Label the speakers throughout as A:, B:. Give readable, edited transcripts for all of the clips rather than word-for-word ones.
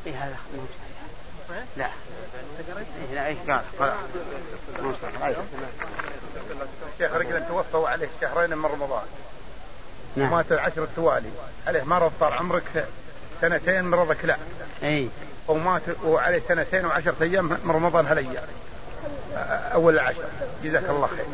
A: إيه هذا لا لا إيه قال
B: الشيخ رجل توفى عليه شهرين من رمضان.
A: نعم.
B: مات 10 التوالي عليه مرض طال عمرك 2 مرضك لا.
A: أي.
B: ومات وعليه 2 و10 أيام من رمضان هالأيام أول 10. جزاك الله خير.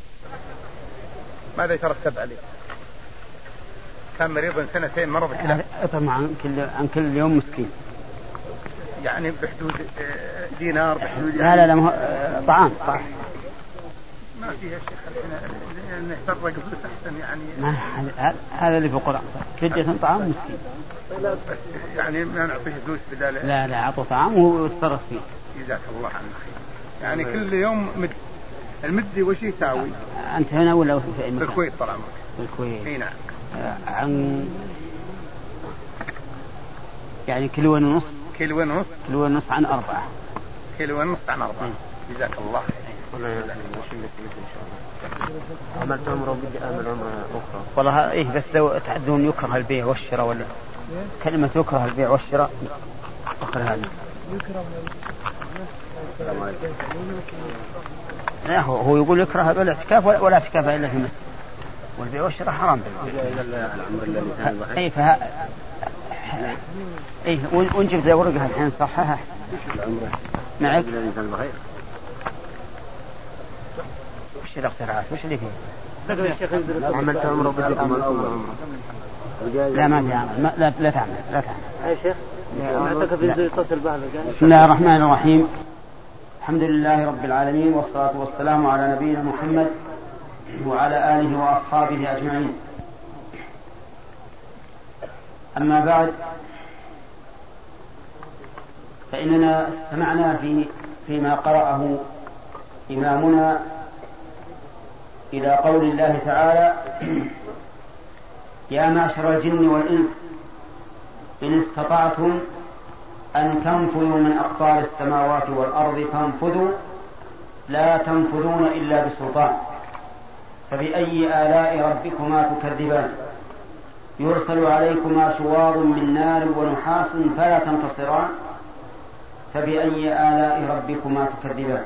B: ماذا يترتب عليه؟ كان مريضا 2 مرض كلا.
A: أطعم عن كل يوم مسكين.
B: يعني بحدود دينار بحدود.
A: لا لا لا طعام.
B: ما فيها شيخ إنه يفرق فلوس أحسن يعني.
A: هذا اللي في القرآن. فدية طعام مسكين.
B: يعني ما نعطيه فلوس بدال.
A: لا لا أعطوا طعام وتصرف فيه.
B: جزاك الله عنك خير. يعني كل يوم المدي وش يساوي؟
A: أنت هنا ولا في
B: الكويت طال عمرك؟
A: في الكويت.
B: اي نعم.
A: عن يعني كيلو ونص.
B: كيلو ونص
A: عن 4.
B: كيلو ونص عن 4. جزاك الله خير.
A: عملت عمره بدي أعمل عمره أخرى. والله إيه بس لو تعدون يكره البيع والشراء ولا كلمة يكره البيع والشراء أخر هذا. لا هو يقول يكره الاعتكاف ولا اعتكاف إلا في المسجد والبيع والشراء حرام. أي إيه ونجيب ذي ورقة الحين صحها. معك. وش الاختراعات وش اللي فيه؟
C: عملت عمره بدكم
A: لا ما في عمل لا تعمل
C: يا شيخ اعتقد ينزل يتصل بعض.
A: بسم الله الرحمن الرحيم. الحمد لله رب العالمين والصلاة والسلام على نبينا محمد وعلى آله وأصحابه أجمعين. أما بعد فإننا استمعنا فيما قرأه إمامنا إلى قول الله تعالى: يا معشر الجن والإنس إن استطعتم أن تنفذوا من أقطار السماوات والأرض فانفذوا لا تنفذون إلا بسلطان فبأي آلاء ربكما تكذبان يرسل عليكما شواظ من نار ونحاس فلا تنتصران فبأي آلاء ربكما تكذبان.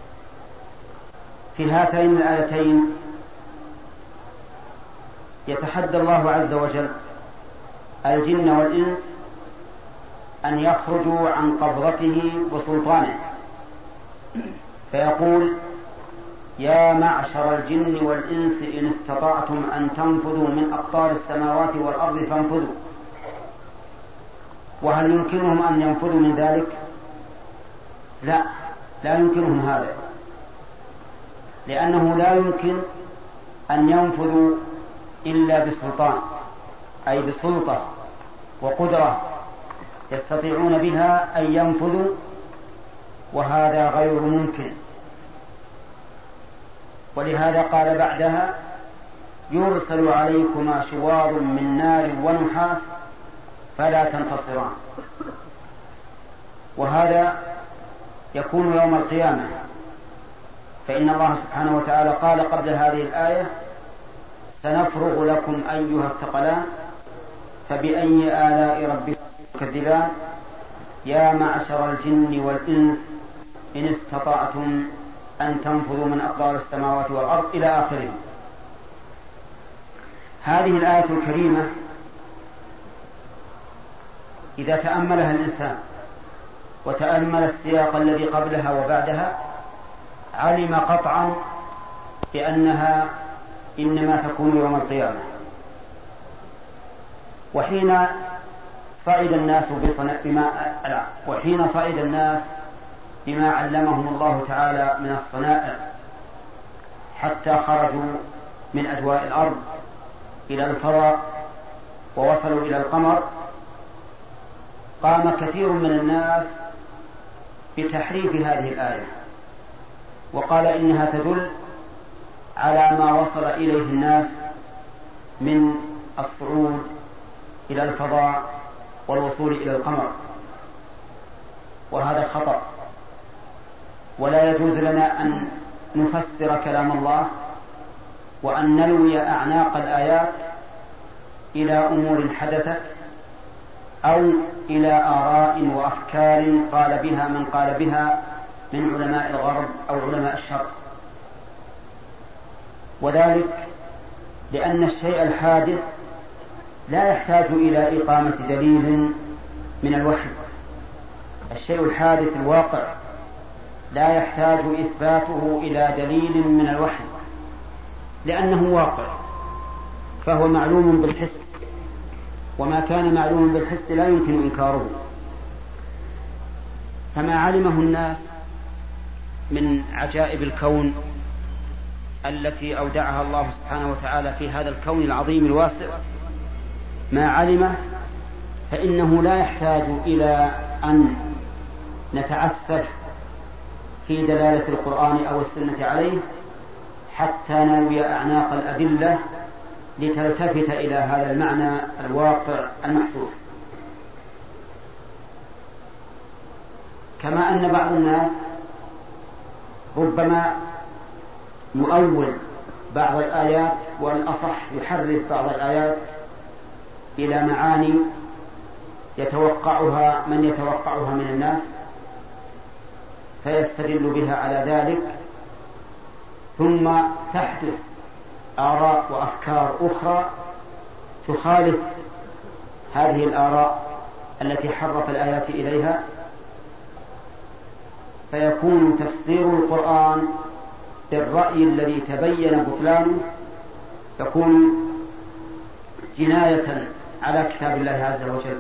A: في هاتين الآيتين يتحدى الله عز وجل الجن والإنس أن يخرجوا عن قبضته وسلطانه، فيقول: يا معشر الجن والإنس إن استطعتم أن تنفذوا من أقطار السماوات والأرض فانفذوا. وهل يمكنهم أن ينفذوا من ذلك؟ لا يمكنهم هذا، لأنه لا يمكن أن ينفذوا إلا بسلطان، أي بسلطة وقدرة يستطيعون بها أن ينفذوا، وهذا غير ممكن. ولهذا قال بعدها: يرسل عليكما شواظ من نار ونحاس فلا تنتصران. وهذا يكون يوم القيامة، فإن الله سبحانه وتعالى قال قبل هذه الآية: سنفرغ لكم أيها الثقلان فبأي آلاء ربكم تكذبان يا معشر الجن والإنس إن استطعتم أن تنفذوا من أقطار السماوات والأرض إلى آخره. هذه الآية الكريمة إذا تأملها الإنسان وتأمل السياق الذي قبلها وبعدها علم قطعا بأنها إنما تكون يوم القيامة. وحين صعد الناس بما علمهم الله تعالى من الصنائع حتى خرجوا من أجواء الأرض إلى الفضاء ووصلوا إلى القمر، قام كثير من الناس بتحريف هذه الآية، وقال إنها تدل على ما وصل إليه الناس من الصعود إلى الفضاء والوصول إلى القمر، وهذا خطأ. ولا يجوز لنا أن نفسر كلام الله وأن نلوي أعناق الآيات إلى أمور حدثت أو إلى آراء وأفكار قال بها من قال بها من علماء الغرب أو علماء الشرق. وذلك لأن الشيء الحادث لا يحتاج إلى إقامة دليل من الوحي. الشيء الحادث الواقع لا يحتاج إثباته إلى دليل من الوحي، لأنه واقع فهو معلوم بالحس، وما كان معلوما بالحس لا يمكن إنكاره. فما علمه الناس من عجائب الكون التي أودعها الله سبحانه وتعالى في هذا الكون العظيم الواسع، ما علمه فإنه لا يحتاج إلى أن نتعسف في دلالة القرآن أو السنة عليه حتى نروي أعناق الأدلة لتلتفت إلى هذا المعنى الواقع المحسوس. كما أن بعض الناس ربما يؤول بعض الآيات، والأصح يحرف بعض الآيات إلى معاني يتوقعها من يتوقعها من الناس، فيستدل بها على ذلك، ثم تحدث آراء وأفكار أخرى تخالف هذه الآراء التي حرف الآيات إليها، فيكون تفسير القرآن بالرأي الذي تبين بطلانه يكون جناية على كتاب الله عز وجل.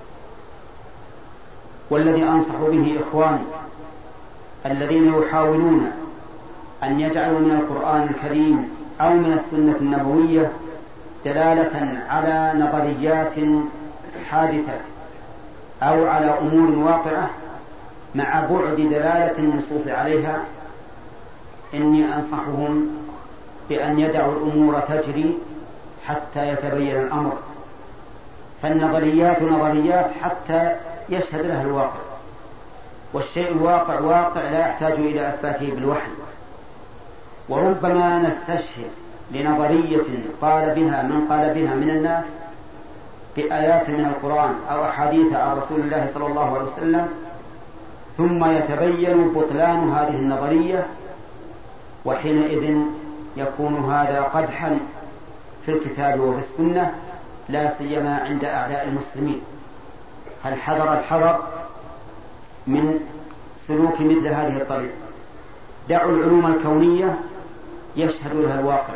A: والذي أنصح به إخواني الذين يحاولون أن يجعلوا من القرآن الكريم أو من السنة النبوية دلالة على نظريات حادثة أو على أمور واقعة مع بعد دلالة النصوص عليها، إني أنصحهم بأن يدعوا الأمور تجري حتى يتبين الأمر. فالنظريات نظريات حتى يشهد لها الواقع، والشيء الواقع واقع لا يحتاج إلى أثباته بالوحي. وربما نستشهد لنظرية قال بها من قال بها من الناس بآيات من القرآن أو أحاديث عن رسول الله صلى الله عليه وسلم، ثم يتبين بطلان هذه النظرية، وحينئذ يكون هذا قدحا في الكتاب وفي السنة، لا سيما عند أعداء المسلمين. الحذر من سلوك مثل هذه الطريقة. دعوا العلوم الكونية يشهد لها الواقع.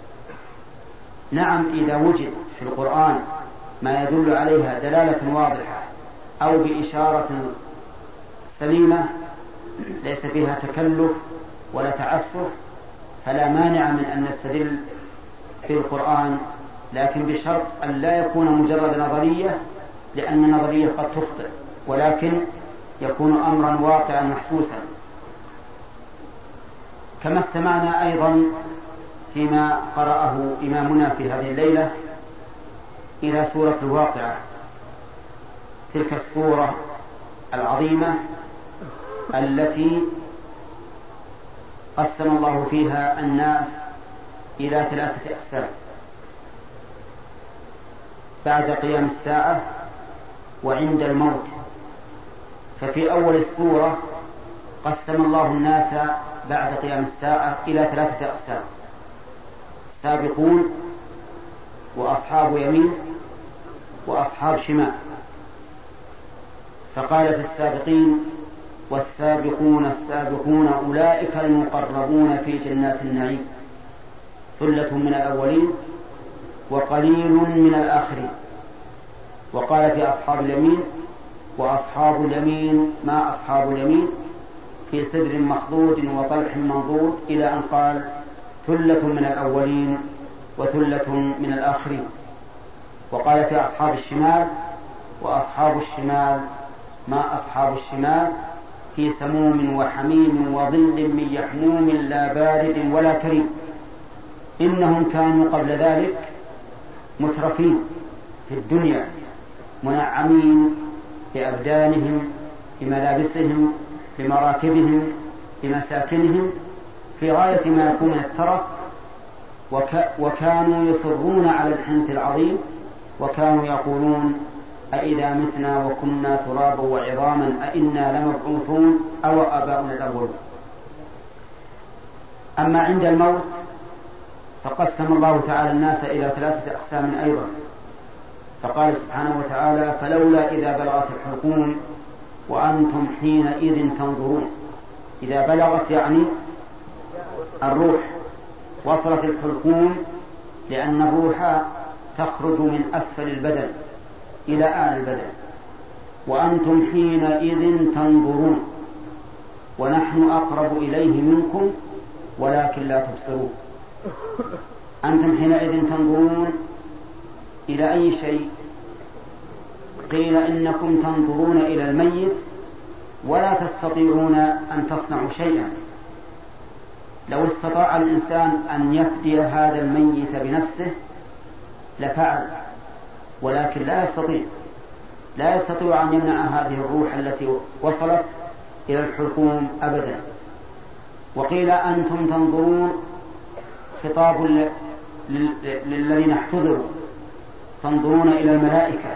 A: نعم، إذا وجد في القرآن ما يدل عليها دلالة واضحة أو بإشارة سليمة ليس فيها تكلف ولا تعسف، فلا مانع من أن نستدل في القرآن، لكن بشرط أن لا يكون مجرد نظرية، لأن النظرية قد تخطئ، ولكن يكون أمرا واقعا محسوسا. كما استمعنا أيضا فيما قرأه إمامنا في هذه الليلة إلى سورة الواقعة، تلك السورة العظيمة التي قسم الله فيها الناس إلى 3 أقسام: بعد قيام الساعة وعند الموت. ففي أول السورة قسم الله الناس بعد قيام الساعة إلى 3 أقسام: سابقون، وأصحاب يمين، وأصحاب شمال. فقال في السابقين: والسابقون السابقون أولئك المقربون في جنات النعيم، ثلة من الأولين وقليل من الآخرين. وقال في أصحاب اليمين: وأصحاب اليمين ما أصحاب اليمين، في سدر مخضود وطلح منضود، إلى أن قال: ثلة من الأولين وثلة من الآخرين. وقال في أصحاب الشمال: وأصحاب الشمال ما أصحاب الشمال، في سموم وحميم وظل من يحموم لا بارد ولا كريم، إنهم كانوا قبل ذلك مترفين في الدنيا، منعمين بأبدانهم، بملابسهم، بمراكبهم، بمساكنهم، في غاية ما يكون من الترف، وكانوا يصرون على الحنث العظيم، وكانوا يقولون: أإذا متنا وكنا ترابا وعظاما أإنا لمبعوثون أو آباؤنا الأولون. أما عند الموت فقسم الله تعالى الناس إلى 3 أقسام أيضا، فقال سبحانه وتعالى: فلولا إذا بلغت الحلقوم وأنتم حينئذ تنظرون. إذا بلغت يعني الروح، وصلت الحلقوم لأن الروح تخرج من أسفل البدن إلى أعلى البدن. وأنتم حينئذ تنظرون ونحن أقرب إليه منكم ولكن لا تبصرون. أنتم حينئذ تنظرون إلى أي شيء؟ قيل إنكم تنظرون إلى الميت ولا تستطيعون أن تصنعوا شيئا. لو استطاع الإنسان أن يفدي هذا الميت بنفسه لفعل، ولكن لا يستطيع أن يمنع هذه الروح التي وصلت إلى الحلقوم أبدا. وقيل أنتم تنظرون خطاب للذين احتضروا، تنظرون إلى الملائكة،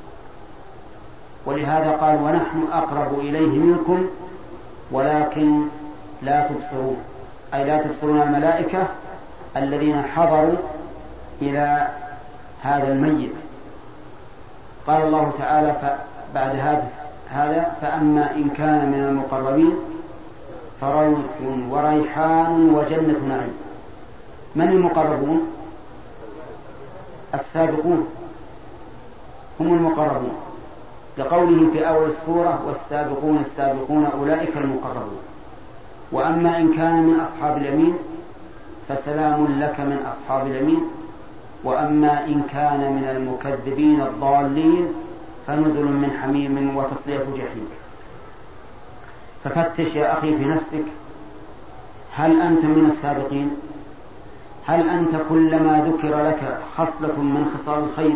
A: ولهذا قال: ونحن أقرب إليه منكم ولكن لا تبصرون، أي لا تبصرون الملائكة الذين حضروا إلى هذا الميت. قال الله تعالى بعد هذا: فأما إن كان من المقربين فروح وريحان وجنة نعيم. من المقربون؟ السابقون هم المقربون، لقوله في أول السورة: والسابقون السابقون أولئك المقربون. وأما إن كان من أصحاب اليمين فسلام لك من أصحاب اليمين. وأما إن كان من المكذبين الضالين فنزل من حميم وتصلية جحيم. ففتش يا أخي في نفسك، هل أنت من السابقين؟ هل أنت كلما ذكر لك خصلة من خصال الخير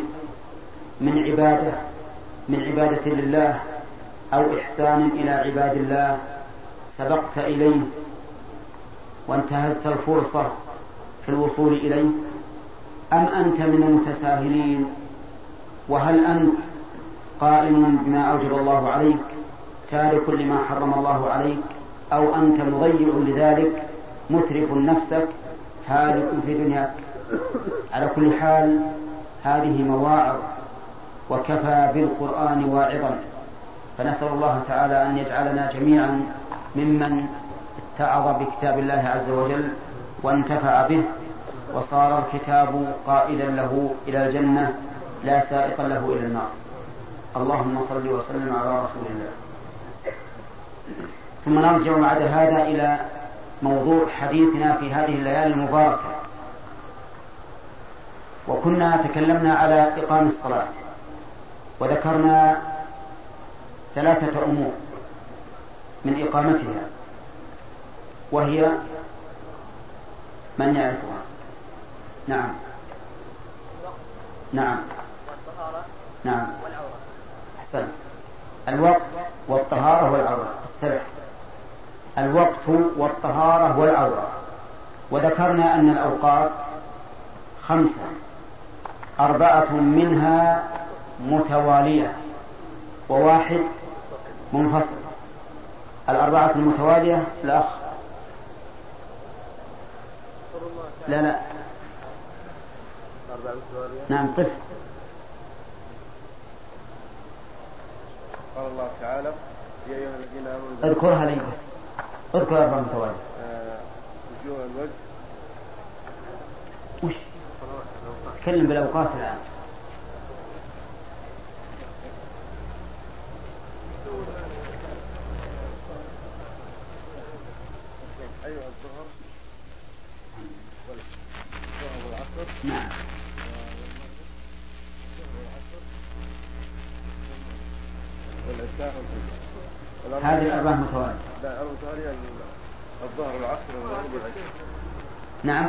A: من عبادة لله أو إحسان إلى عباد الله سبقت إليه وانتهزت الفرصة في الوصول إليه، أم أنت من المتساهلين؟ وهل أنت قائم بما أوجب الله عليك تارك لما حرم الله عليك، أو أنت مضيع لذلك مترف نفسك هالك في دنياك؟ على كل حال هذه مواعظ، وكفى بالقرآن واعظا. فنسأل الله تعالى أن يجعلنا جميعا ممن اتعظ بكتاب الله عز وجل وانتفع به، وصار الكتاب قائدا له إلى الجنة لا سائقا له إلى النار. اللهم صل وسلم على رسول الله. ثم نرجع بعد هذا إلى موضوع حديثنا في هذه الليالي المباركة. وكنا تكلمنا على إقام الصلاة، وذكرنا 3 أمور من إقامتها، وهي من يعرفها؟ نعم نعم نعم أحسن. الوقت والطهارة والعورة. استرح. الوقت والطهارة والعورة. وذكرنا أن الأوقات 5، 4 منها متوالية و1 منفصل. 4 المتوالية الأخ لا نعم طفل.
D: قال الله تعالى: يا أيها الذين آمنوا
A: اذكرها لي، اذكر 4 متوالية.
D: وجوه الوجه.
A: وش تكلم بالأوقات الآن؟
D: أيها الظهر والعصر.
A: نعم. هذه 4 متوالية.
D: لا، 4 متوالية: الظهر والعصر والمغرب والعشاء.
A: نعم.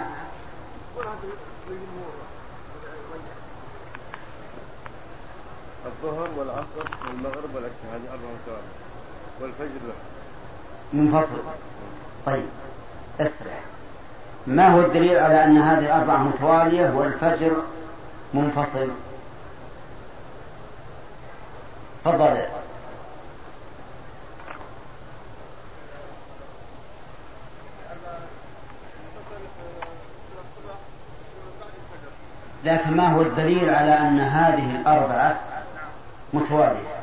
D: الظهر والعصر والمغرب والعشاء، هذه 4 متوالية. والفجر له
A: منفصل. طيب اسرع. ما هو الدليل على أن هذه 4 متوالية والفجر منفصل؟ تفضل. لكن ما هو الدليل على أن هذه الأربعة متوالية؟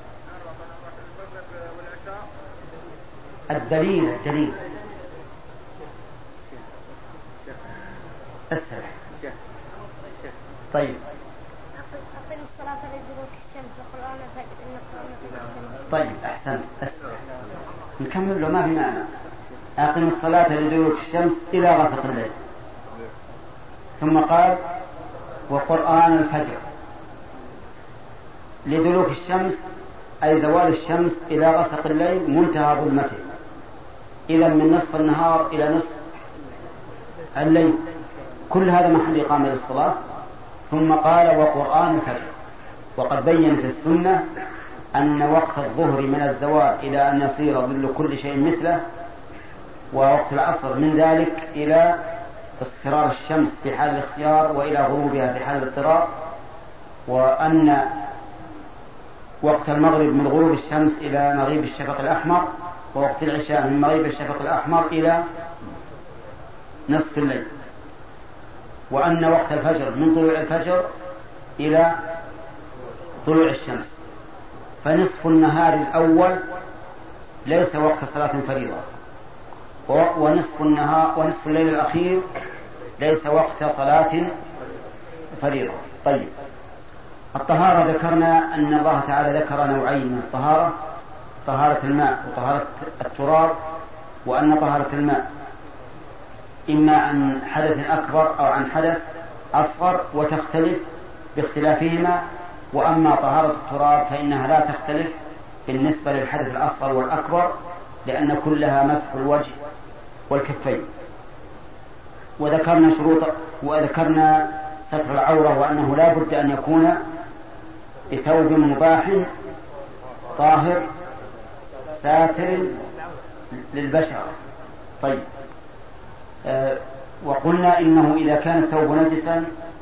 A: الدليل أسهل. طيب طيب أحسن. نكمل له ما في معنى. أقم الصلاة لدلوك الشمس إلى غسق الليل. ثم قال وقرآن الفجر. لدلوك الشمس أي زوال الشمس إلى غسق الليل منتهى ظلمته، إذا من نصف النهار إلى نصف الليل، كل هذا محل إقامة للصلاة. ثم قال وقرآن الفجر. وقد بينت السنة أن وقت الظهر من الزوال إلى أن يصير ظل كل شيء مثله، ووقت العصر من ذلك إلى اصفرار الشمس في حال الاختيار وإلى غروبها في حال الاضطرار، وأن وقت المغرب من غروب الشمس إلى مغيب الشفق الأحمر، ووقت العشاء من مغيب الشفق الأحمر إلى نصف الليل، وأن وقت الفجر من طلوع الفجر إلى طلوع الشمس. فنصف النهار الأول ليس وقت صلاة فريضة، ونصف الليل الأخير ليس وقت صلاة فريضة. طيب الطهارة، ذكرنا أن الله تعالى ذكر نوعين من الطهارة: طهارة الماء وطهارة التراب، وأن طهارة الماء إما عن حدث أكبر أو عن حدث أصغر وتختلف باختلافهما، وأما طهارة التراب فإنها لا تختلف بالنسبة للحدث الأصغر والأكبر، لأن كلها مسح الوجه والكفين. وذكرنا ستر العورة، وأنه لا بد أن يكون بثوب مباح طاهر ساتر للبشرة. طيب وقلنا إنه إذا كان الثوب نجسا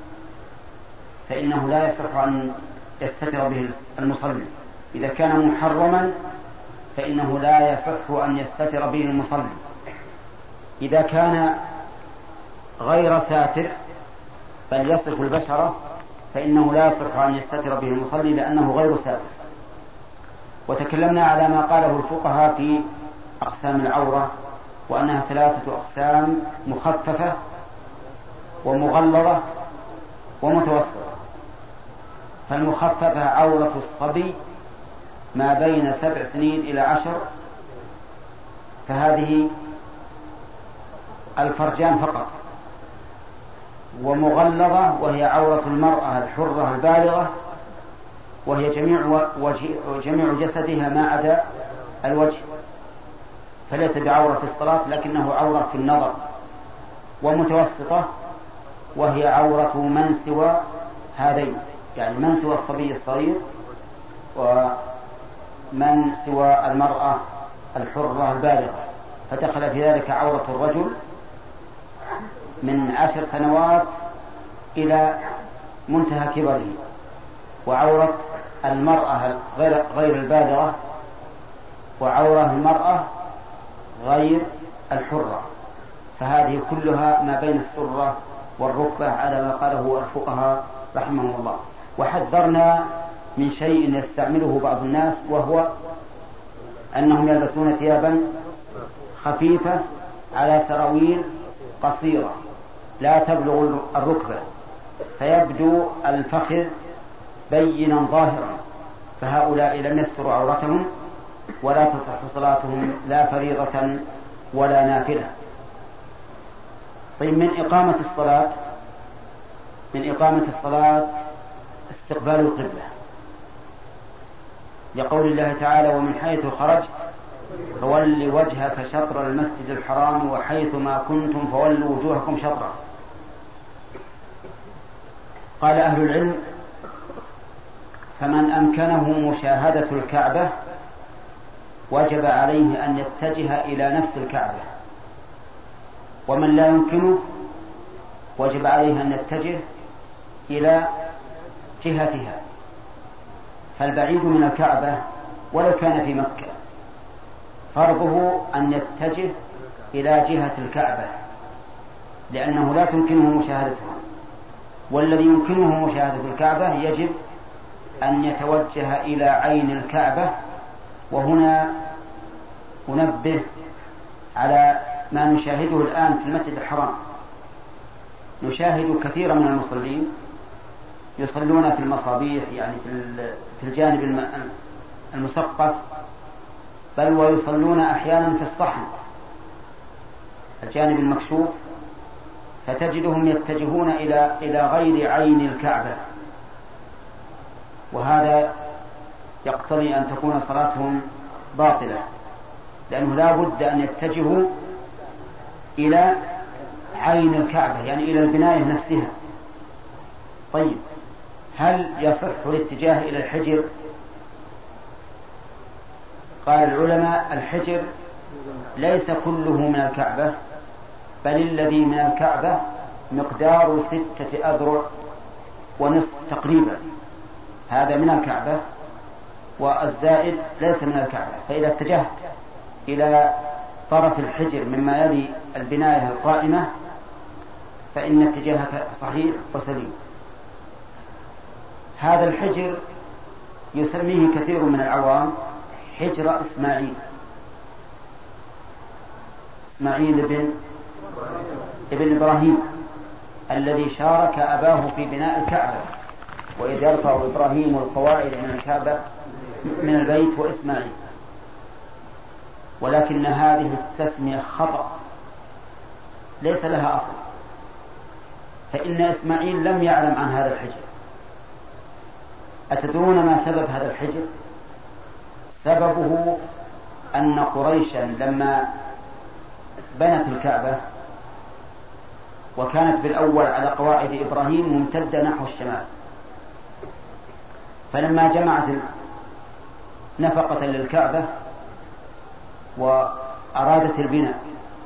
A: فإنه لا يصح أن يستتر به المصلي. إذا كان محرما فإنه لا يصح أن يستتر به المصلي. إذا كان غير ساتر بل يصف البشرة فإنه لا يصح أن يستتر به المصلي لأنه غير ساتر. وتكلمنا على ما قاله الفقهاء في أقسام العورة، وأنها 3 أقسام: مخففة ومغلظة ومتوسطة. فالمخففة عورة الصبي ما بين 7 سنين إلى 10، فهذه الفرجان فقط. ومغلظة وهي عورة المرأة الحرة البالغة، وهي جميع جسدها ما عدا الوجه، فليس بعورة في الصلاة لكنه عورة في النظر. ومتوسطة وهي عورة من سوى هذين، يعني من سوى الصبي الصغير ومن سوى المرأة الحرة البالغة، فدخل في ذلك عورة الرجل من 10 سنوات إلى منتهى كبره، وعورة المرأة غير البالغة، وعورة المرأة غير الحرة. فهذه كلها ما بين السرة والركبة على ما قاله الفقهاء رحمهم الله. وحذرنا من شيء يستعمله بعض الناس، وهو أنهم يلبسون ثيابا خفيفة على سراويل قصيرة لا تبلغ الركبة، فيبدو الفخذ بينا ظاهرا، فهؤلاء لم يستروا عورتهم ولا تصح صلاتهم لا فريضة ولا نافلة. طيب من إقامة الصلاة استقبال القبلة، لقول الله تعالى: ومن حيث خرجت فول وجهك شطر المسجد الحرام وحيث ما كنتم فولوا وجوهكم شطره. قال أهل العلم: فمن أمكنه مشاهدة الكعبة وجب عليه أن يتجه إلى نفس الكعبة، ومن لا يمكنه وجب عليه أن يتجه إلى جهتها. فالبعيد من الكعبة ولو كان في مكة فرضه أن يتجه إلى جهة الكعبة، لأنه لا تمكنه مشاهدتها، والذي يمكنه مشاهدة الكعبة يجب أن يتوجه إلى عين الكعبة. وهنا أنبه على ما نشاهده الآن في المسجد الحرام. نشاهد كثيرا من المصلين يصلون في المصابيح، يعني في الجانب المسقف، بل ويصلون أحيانا في الصحن الجانب المكشوف، فتجدهم يتجهون إلى غير عين الكعبة، وهذا يقتضي أن تكون صلاتهم باطلة، لأنه لا بد أن يتجهوا إلى عين الكعبة، يعني إلى البناية نفسها. طيب، هل يصح الاتجاه إلى الحجر؟ قال العلماء: الحجر ليس كله من الكعبة، بل الذي من الكعبة مقدار 6 أذرع ونصف تقريبا، هذا من الكعبة، والزائد ليس من الكعبة. فإذا اتجهت إلى طرف الحجر مما يلي البناية القائمة فإن اتجاهك صحيح وسليم. هذا الحجر يسميه كثير من العوام حجر إسماعيل ابن إبراهيم، الذي شارك أباه في بناء الكعبة، وإذ يرفع إبراهيم القواعد من الكعبة من البيت وإسماعيل. ولكن هذه التسمية خطأ ليس لها أصل، فإن إسماعيل لم يعلم عن هذا الحجر. أتدرون ما سبب هذا الحجر؟ سببه أن قريشا لما بنت الكعبة وكانت بالأول على قواعد إبراهيم ممتدة نحو الشمال، فلما جمعت نفقة للكعبة وأرادت البناء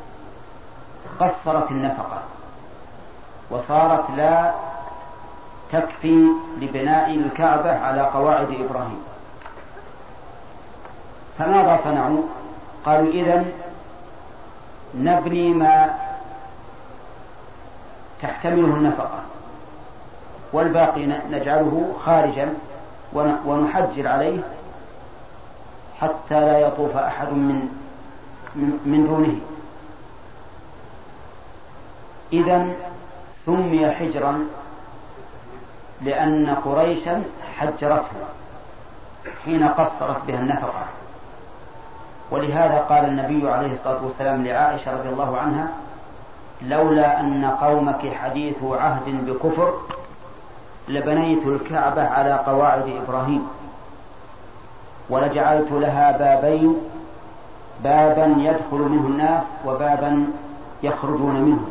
A: قصرت النفقة وصارت لا تكفي لبناء الكعبة على قواعد إبراهيم. فماذا صنعوا؟ قالوا: إذن نبني ما تحتمله النفقة والباقي نجعله خارجا ونحجر عليه حتى لا يطوف أحد من دونه. إذن سمي حجرا لأن قريشا حجرته حين قصرت بها النفقة. ولهذا قال النبي عليه الصلاة والسلام لعائشة رضي الله عنها: لولا أن قومك حديث عهد بكفر لبنيت الكعبة على قواعد إبراهيم ولجعلت لها بابين، بابا يدخل منه الناس وبابا يخرجون منه.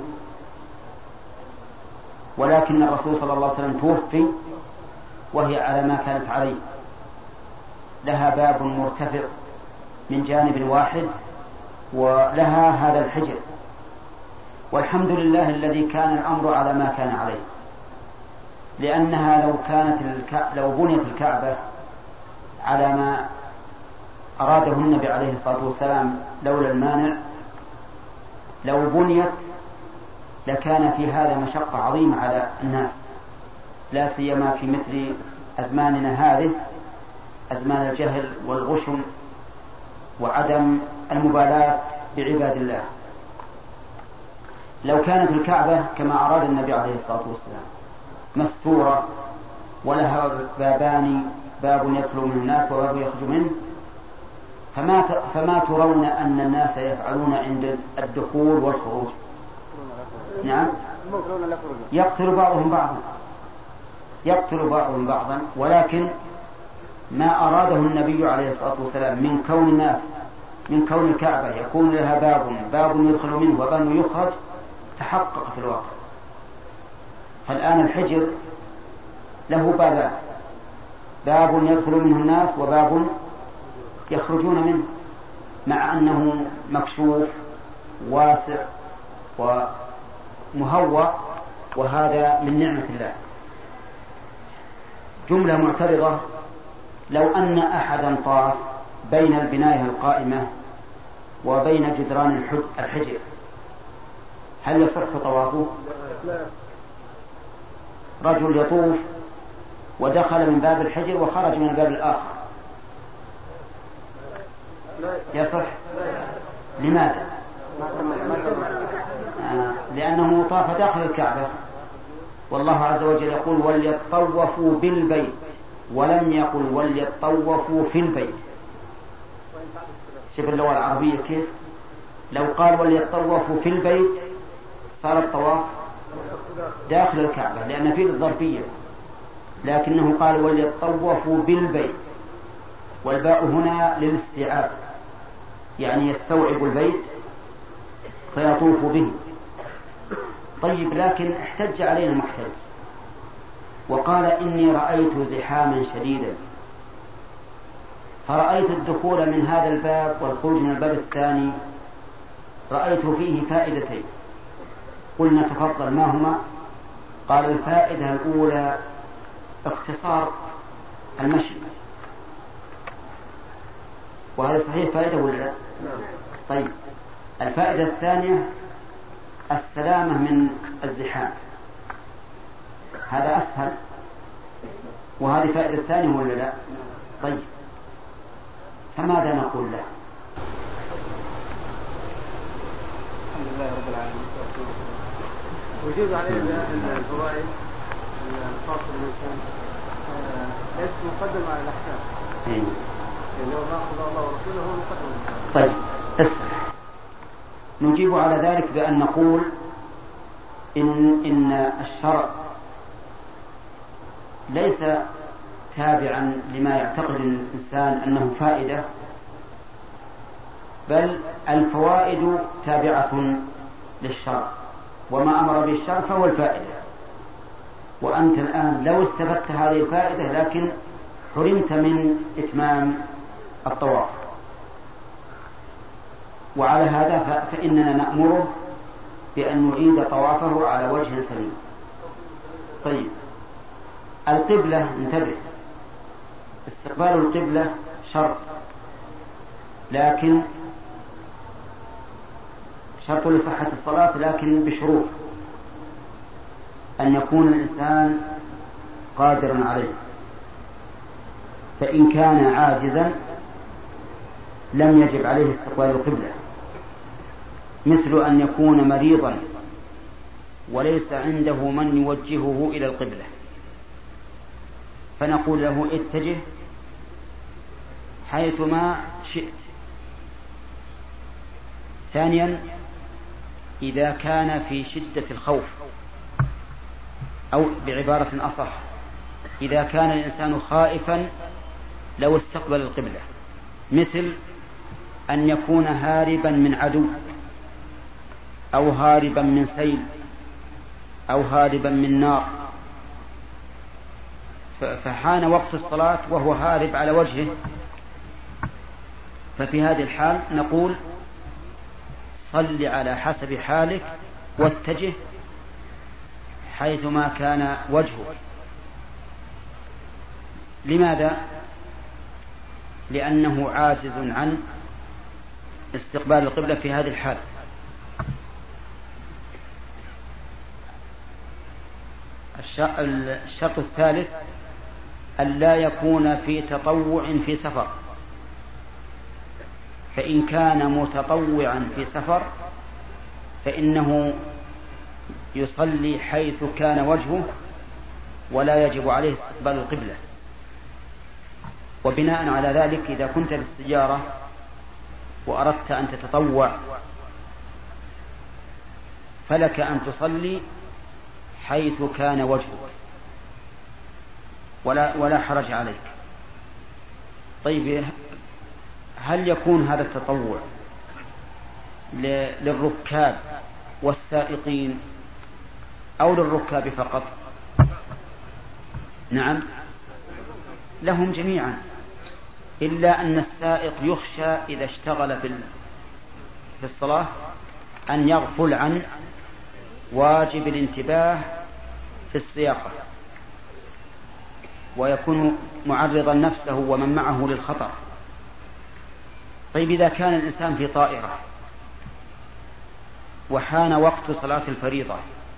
A: ولكن الرسول صلى الله عليه وسلم توفي وهي على ما كانت عليه، لها باب مرتفع من جانب واحد ولها هذا الحجر. والحمد لله الذي كان الأمر على ما كان عليه، لأنها لو بنيت الكعبة على ما أراده النبي عليه الصلاة والسلام لولا المانع، لو بنيت لكان في هذا مشقة عظيمة على الناس، لا سيما في مثل أزماننا هذه، أزمان الجهل والغشم وعدم المبالاة بعباد الله. لو كانت الكعبة كما أراد النبي عليه الصلاة والسلام مستورة ولها بابان، باب يدخل منه الناس وباب يخرج منه، فما ترون أن الناس يفعلون عند الدخول والخروج؟ نعم، يقتل بعضهم بعضا. ولكن ما أراده النبي عليه الصلاة والسلام من كون الكعبة يكون لها باب يدخل منه وباب يخرج تحقق في الواقع. فالآن الحجر له بابان، باب يدخل منه الناس وباب يخرجون منه، مع أنه مكشوف واسع ومهوى، وهذا من نعمة الله. جملة معترضة لو أن أحدا طاف بين البناية القائمة وبين جدران الحجر هل يصح طوافه؟ رجل يطوف ودخل من باب الحجر وخرج من الباب الآخر يصح؟ لماذا؟ لأنه طاف داخل الكعبة، والله عز وجل يقول وليطوفوا بالبيت، ولم يقل وليطوفوا في البيت. شوف اللغة العربية كيف، لو قال وليطوفوا في البيت صار الطواف داخل الكعبة لأن فيه الظرفية، لكنه قال وليطوفوا بالبيت، والباء هنا للاستيعاب، يعني يستوعب البيت فيطوف به. طيب، لكن احتج علينا المحتج وقال إني رأيت زحاما شديدا، فرأيت الدخول من هذا الباب والخروج من الباب الثاني، رأيت فيه فائدتين. قلنا تفضل، ما هما؟ قال الفائدة الأولى اختصار المشي، وهذا صحيح فائدة ولا لا؟ طيب، الفائدة الثانية السلامة من الزحام، هذا أسهل، وهذه فائدة الثانية ولا لا؟ طيب، فماذا نقول له؟
C: الحمد لله رب العالمين. وجود عليه الفوائد الخاصة بالإنسان ليس مقدم على الأحكام. لو ما أخذ الله ورسوله هو مقدم.
A: طيب، نجيب على ذلك بأن نقول إن الشرع ليس تابعا لما يعتقد الإنسان أنه فائدة، بل الفوائد تابعة للشرع، وما أمر به الشرع فهو الفائدة. وأنت الآن لو استفدت هذه الفائدة لكن حرمت من إتمام الطواف، وعلى هذا فإننا نأمره بأن نعيد طوافه على وجه سليم. طيب، القبلة، انتبه، استقبال القبلة شرط، لكن شرط لصحة الصلاة، لكن بشروط: أن يكون الإنسان قادرا عليه، فإن كان عاجزا لم يجب عليه استقبال القبلة، مثل أن يكون مريضا وليس عنده من يوجهه إلى القبلة، فنقول له اتجه حيثما شئت. ثانيا، إذا كان في شدة الخوف، أو بعبارة أصح إذا كان الإنسان خائفا لو استقبل القبلة، مثل أن يكون هاربا من عدو، أو هاربا من سيل، أو هاربا من نار، فحان وقت الصلاة وهو هارب على وجهه، ففي هذه الحال نقول صل على حسب حالك واتجه حيثما كان وجهك. لماذا؟ لأنه عاجز عن استقبال القبلة في هذه الحال. الشرط الثالث أن لا يكون في تطوع في سفر، فإن كان متطوعا في سفر فإنه يصلي حيث كان وجهه ولا يجب عليه استقبال القبلة. وبناء على ذلك إذا كنت بالسيارة وأردت أن تتطوع فلك أن تصلي حيث كان وجهك ولا حرج عليك. طيب، هل يكون هذا التطوع للركاب والسائقين أو للركاب فقط؟ نعم، لهم جميعا، إلا أن السائق يخشى إذا اشتغل في الصلاة أن يغفل عن واجب الانتباه في السياقة، ويكون معرضا نفسه ومن معه للخطر. طيب إذا كان الإنسان في طائرة وحان وقت صلاة الفريضة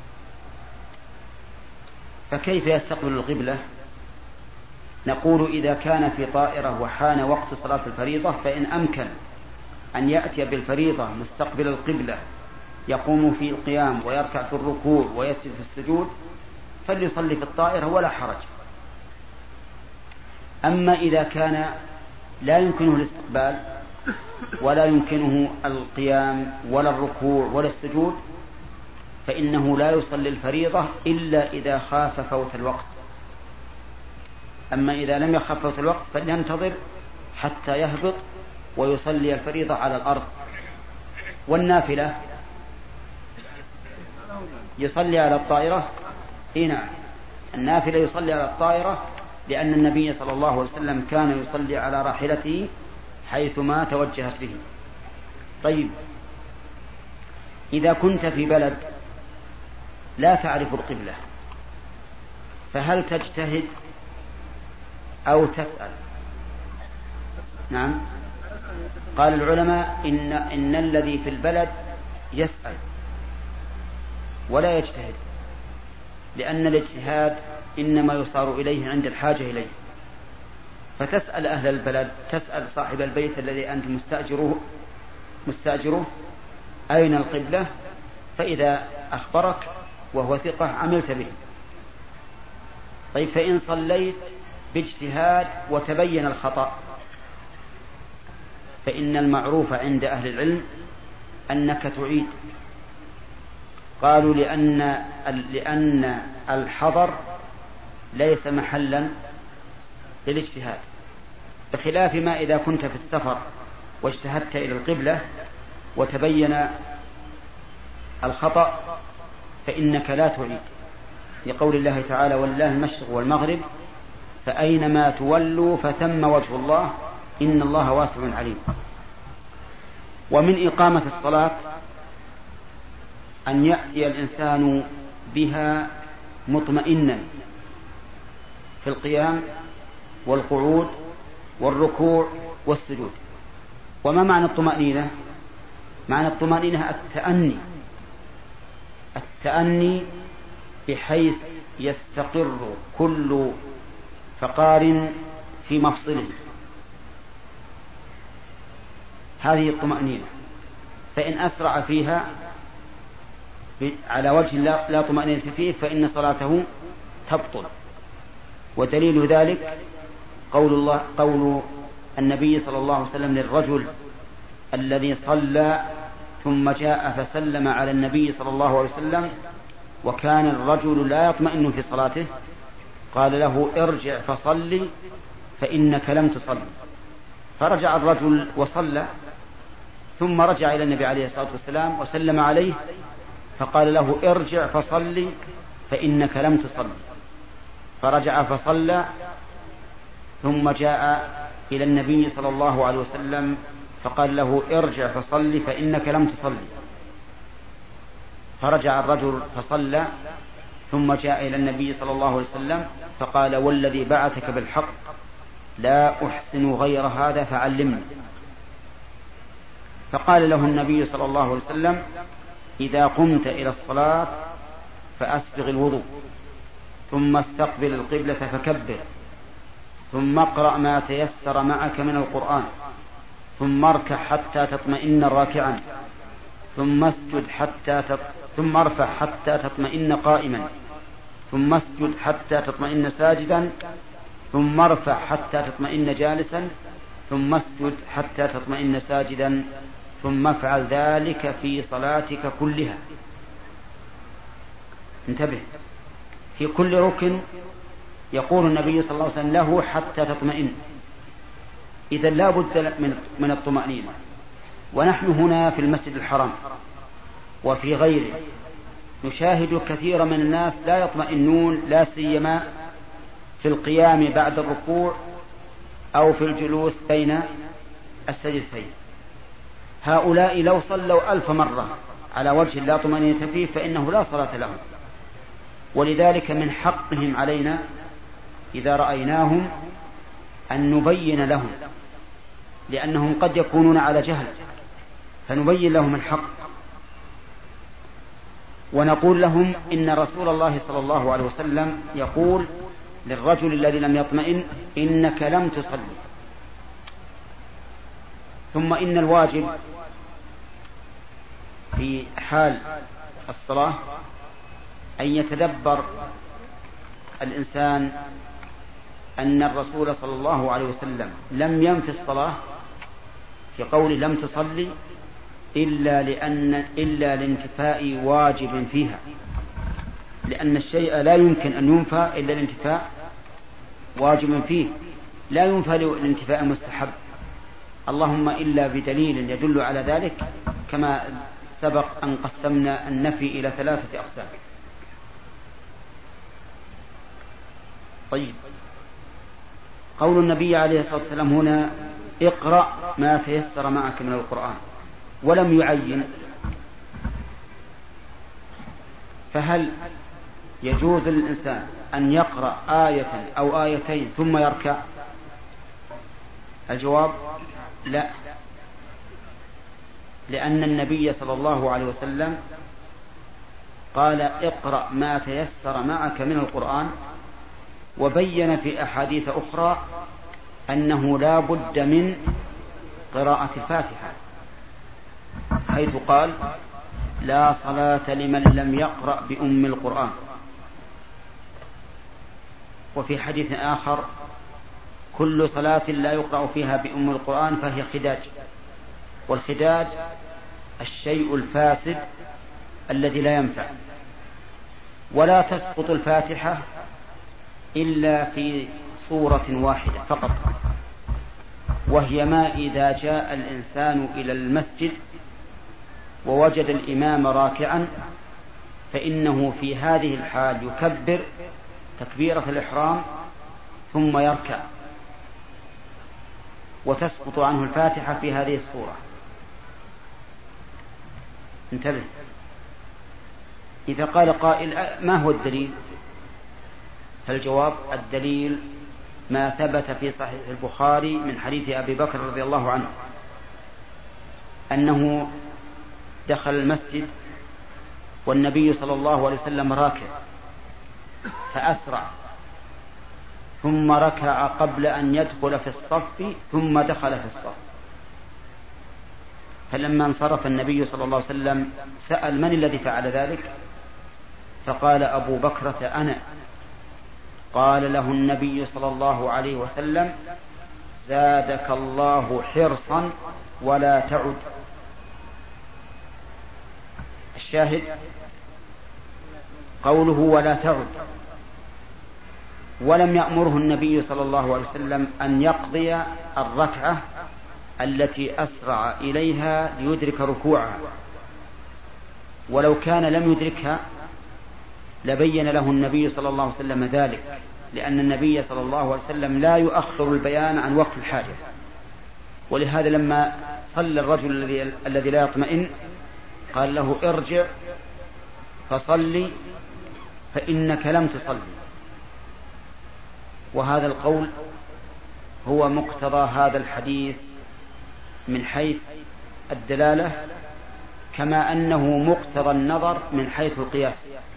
A: فكيف يستقبل القبلة؟ نقول إذا كان في طائرة وحان وقت صلاة الفريضة فإن أمكن أن يأتي بالفريضة مستقبل القبلة يقوم في القيام ويركع في الركوع ويسجد في السجود فليصلي في الطائرة ولا حرج. أما إذا كان لا يمكنه الاستقبال ولا يمكنه القيام ولا الركوع ولا السجود فإنه لا يصلي الفريضة إلا إذا خاف فوت الوقت. أما إذا لم يخف فوت الوقت فلينتظر حتى يهبط ويصلي الفريضة على الأرض. والنافلة يصلي على الطائرة. نعم، النافلة يصلي على الطائرة لأن النبي صلى الله عليه وسلم كان يصلي على راحلته حيثما توجهت به. طيب إذا كنت في بلد لا تعرف القبلة فهل تجتهد أو تسأل؟ نعم، قال العلماء إن الذي في البلد يسأل ولا يجتهد، لأن الاجتهاد إنما يصار إليه عند الحاجة إليه. فتسأل أهل البلد، تسأل صاحب البيت الذي أنت مستأجره أين القبلة، فإذا أخبرك وهو ثقة عملت به. طيب فإن صليت باجتهاد وتبين الخطأ فإن المعروف عند أهل العلم أنك تعيد. قالوا لأن الحضر ليس محلا للاجتهاد، بخلاف ما إذا كنت في السفر واجتهدت إلى القبلة وتبين الخطأ فإنك لا تعيد، لقول الله تعالى ولله المشرق والمغرب فأينما تولوا فثم وجه الله إن الله واسع عليم. ومن إقامة الصلاة أن يأتي الإنسان بها مطمئنا في القيام والقعود والركوع والسجود. وما معنى الطمأنينة؟ معنى الطمأنينة التأني بحيث يستقر كل فقار في مفصله، هذه الطمأنينة. فإن أسرع فيها على وجه لا طمأنينة فيه فإن صلاته تبطل. ودليل ذلك قول النبي صلى الله عليه وسلم للرجل الذي صلى ثم جاء فسلم على النبي صلى الله عليه وسلم وكان الرجل لا يطمئن في صلاته، قال له ارجع فصلي فإنك لم تصلي. فرجع الرجل وصلى ثم رجع إلى النبي عليه الصلاة والسلام وسلم عليه فقال له ارجع فصلي فإنك لم تصلي. فرجع فصلى ثم جاء إلى النبي صلى الله عليه وسلم فقال له ارجع فصلي فإنك لم تصلي. فرجع الرجل فصلى ثم جاء إلى النبي صلى الله عليه وسلم فقال والذي بعثك بالحق لا أحسن غير هذا فعلمني. فقال له النبي صلى الله عليه وسلم إذا قمت إلى الصلاة فأسبغ الوضوء ثم استقبل القبلة فكبر ثم اقرأ ما تيسر معك من القرآن ثم اركع حتى تطمئن راكعا ثم ارفع حتى تطمئن قائما ثم اسجد حتى تطمئن ساجدا ثم ارفع حتى تطمئن جالسا ثم اسجد حتى تطمئن ساجدا ثم افعل ذلك في صلاتك كلها. انتبه، في كل ركن يقول النبي صلى الله عليه وسلم له حتى تطمئن. إذا لا بد من الطمأنينة. ونحن هنا في المسجد الحرام وفي غيره نشاهد كثيرا من الناس لا يطمئنون، لا سيما في القيام بعد الركوع أو في الجلوس بين السجدتين. هؤلاء لو صلوا 1000 مرة على وجه لا طمأنينة فيه فإنه لا صلاة لهم. ولذلك من حقهم علينا إذا رأيناهم أن نبين لهم، لأنهم قد يكونون على جهل، فنبين لهم الحق ونقول لهم إن رسول الله صلى الله عليه وسلم يقول للرجل الذي لم يطمئن إنك لم تصلي. ثم إن الواجب في حال الصلاة أن يتدبر الإنسان أن الرسول صلى الله عليه وسلم لم ينفي الصلاة في قوله لم تصلي إلا لانتفاء واجب فيها، لأن الشيء لا يمكن أن ينفى إلا لانتفاء واجب فيه، لا ينفى لانتفاء مستحب، اللهم إلا بدليل يدل على ذلك، كما سبق أن قسمنا النفي إلى 3 أقسام. طيب، قول النبي عليه الصلاة والسلام هنا اقرأ ما تيسر معك من القرآن، ولم يعين، فهل يجوز للإنسان أن يقرأ آية أو آيتين ثم يركع؟ الجواب لا، لأن النبي صلى الله عليه وسلم قال اقرأ ما تيسر معك من القرآن، وبين في أحاديث أخرى أنه لا بد من قراءة الفاتحة، حيث قال لا صلاة لمن لم يقرأ بأم القرآن. وفي حديث آخر كل صلاة لا يقرأ فيها بأم القرآن فهي خداج، والخداج الشيء الفاسد الذي لا ينفع. ولا تسقط الفاتحة إلا في صورة واحدة فقط، وهي ما إذا جاء الإنسان إلى المسجد ووجد الإمام راكعا، فإنه في هذه الحال يكبر تكبيرة الإحرام ثم يركع، وتسقط عنه الفاتحة في هذه الصورة. انتبه، إذا قال قائل ما هو الدليل؟ فالجواب الدليل ما ثبت في صحيح البخاري من حديث أبي بكر رضي الله عنه أنه دخل المسجد والنبي صلى الله عليه وسلم راكع، فأسرع ثم ركع قبل أن يدخل في الصف ثم دخل في الصف. فلما انصرف النبي صلى الله عليه وسلم سأل من الذي فعل ذلك؟ فقال أبو بكرة أنا. قال له النبي صلى الله عليه وسلم زادك الله حرصا ولا تعد. الشاهد قوله ولا تعد، ولم يأمره النبي صلى الله عليه وسلم أن يقضي الركعة التي أسرع إليها ليدرك ركوعها، ولو كان لم يدركها لبين له النبي صلى الله عليه وسلم ذلك، لأن النبي صلى الله عليه وسلم لا يؤخر البيان عن وقت الحاجة. ولهذا لما صلى الرجل الذي لا يطمئن قال له ارجع فصلي فإنك لم تصلي. وهذا القول هو مقتضى هذا الحديث من حيث الدلالة، كما أنه مقتضى النظر من حيث القياس.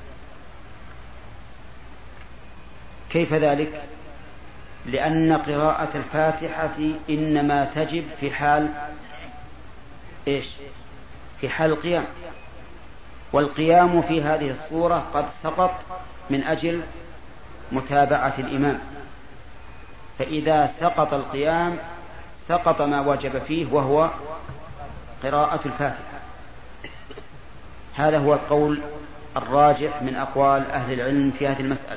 A: كيف ذلك؟ لأن قراءة الفاتحة إنما تجب في حال إيش؟ في حال القيام، والقيام في هذه الصورة قد سقط من أجل متابعة الإمام، فإذا سقط القيام سقط ما وجب فيه وهو قراءة الفاتحة. هذا هو القول الراجح من أقوال أهل العلم في هذه المسألة.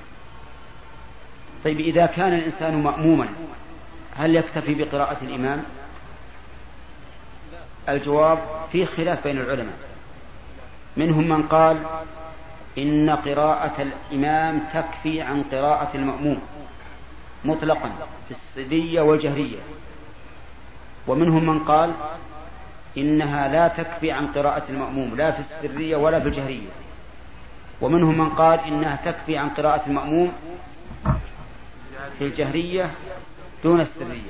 A: طيب، إذا كان الإنسان مأموما هل يكتفي بقراءة الإمام؟ الجواب فيه خلاف بين العلماء، منهم من قال إن قراءة الإمام تكفي عن قراءة المأموم مطلقا في السرية والجهرية، ومنهم من قال إنها لا تكفي عن قراءة المأموم لا في السرية ولا في الجهرية، ومنهم من قال إنها تكفي عن قراءة المأموم في الجهرية دون السرية.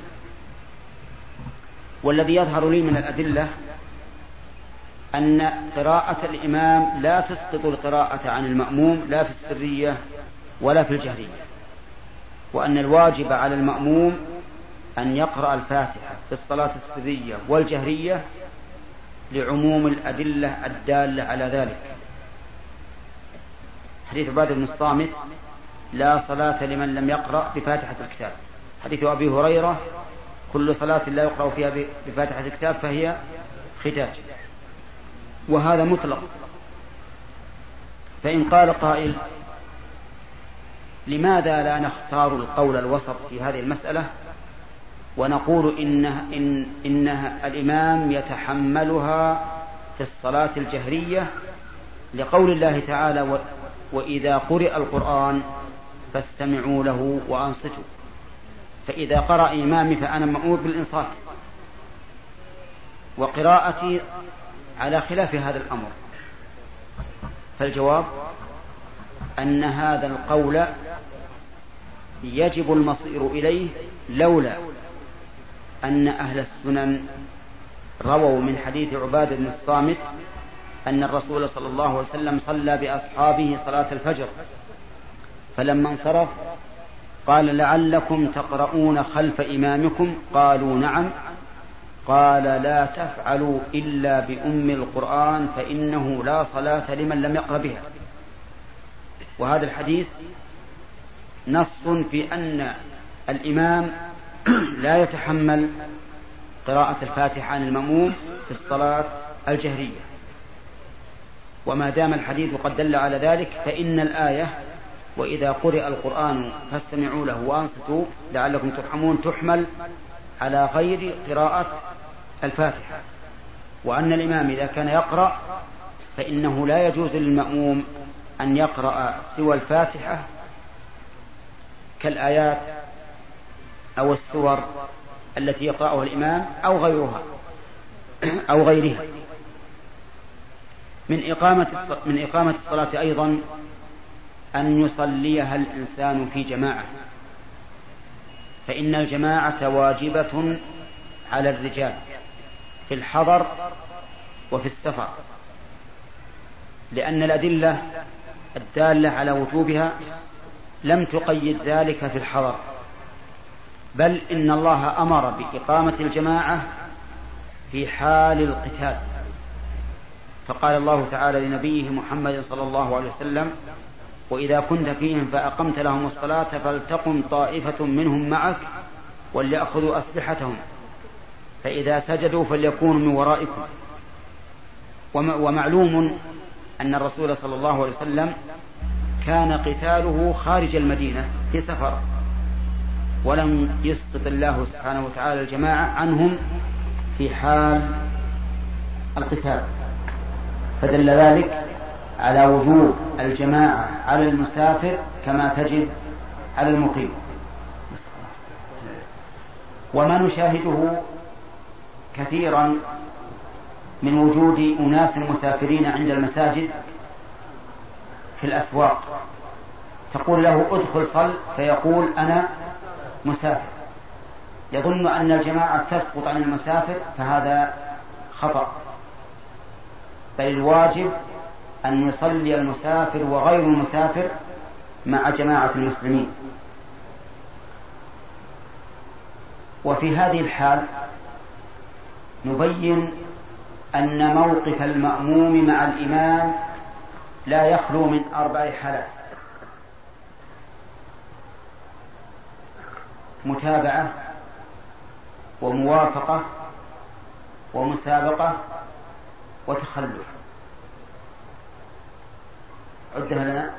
A: والذي يظهر لي من الأدلة أن قراءة الإمام لا تسقط القراءة عن المأموم لا في السرية ولا في الجهرية، وأن الواجب على المأموم أن يقرأ الفاتحة في الصلاة السرية والجهرية لعموم الأدلة الدالة على ذلك. حديث عبادة بن الصامت: لا صلاة لمن لم يقرأ بفاتحة الكتاب. حديث أبي هريرة: كل صلاة لا يقرأ فيها بفاتحة الكتاب فهي ختاج. وهذا مطلق. فإن قال قائل: لماذا لا نختار القول الوسط في هذه المسألة ونقول إنها الإمام يتحملها في الصلاة الجهرية لقول الله تعالى: وإذا قرئ القرآن فاستمعوا له وأنصتوا. فإذا قرأ إمامي فأنا مأمور بالإنصات، وقراءتي على خلاف هذا الأمر. فالجواب أن هذا القول يجب المصير إليه لولا أن أهل السنن رووا من حديث عبادة بن الصامت أن الرسول صلى الله عليه وسلم صلى بأصحابه صلاة الفجر، فلما انصرف قال: لعلكم تقرؤون خلف إمامكم؟ قالوا: نعم. قال: لا تفعلوا إلا بأم القرآن فإنه لا صلاة لمن لم يقرأ بها. وهذا الحديث نص في أن الإمام لا يتحمل قراءة الفاتحة عن المأموم في الصلاة الجهرية. وما دام الحديث قد دل على ذلك فإن الآية: وإذا قرئ القرآن فاستمعوا له وأنصتوا لعلكم ترحمون تحمل على غير قراءة الفاتحة، وأن الإمام إذا كان يقرأ فإنه لا يجوز للمأموم أن يقرأ سوى الفاتحة كالآيات أو السور التي يقرأها الإمام أو غيرها أو غيرها. من إقامة الصلاة أيضا أن يصليها الإنسان في جماعة، فإن الجماعة واجبة على الرجال في الحضر وفي السفر، لأن الأدلة الدالة على وجوبها لم تقيد ذلك في الحضر، بل إن الله أمر بإقامة الجماعة في حال القتال، فقال الله تعالى لنبيه محمد صلى الله عليه وسلم: وإذا كنت فيهم فأقمت لهم الصلاة فلتقم طائفة منهم معك وليأخذوا أسلحتهم فإذا سجدوا فليكونوا من ورائكم. ومعلوم أن الرسول صلى الله عليه وسلم كان قتاله خارج المدينة في سفر، ولم يسقط الله سبحانه وتعالى الجماعة عنهم في حال القتال، فدل ذلك على وجوب الجماعة على المسافر كما تجب على المقيم. وما نشاهده كثيرا من وجود أناس مسافرين عند المساجد في الأسواق، تقول له: ادخل صل، فيقول: أنا مسافر، يظن أن الجماعة تسقط عن المسافر، فهذا خطأ، بل الواجب أن يصلي المسافر وغير المسافر مع جماعة المسلمين. وفي هذه الحال نبين أن موقف المأموم مع الإمام لا يخلو من 4 حالات: متابعة، وموافقة، ومسابقة، وتخلف. عدها لنا: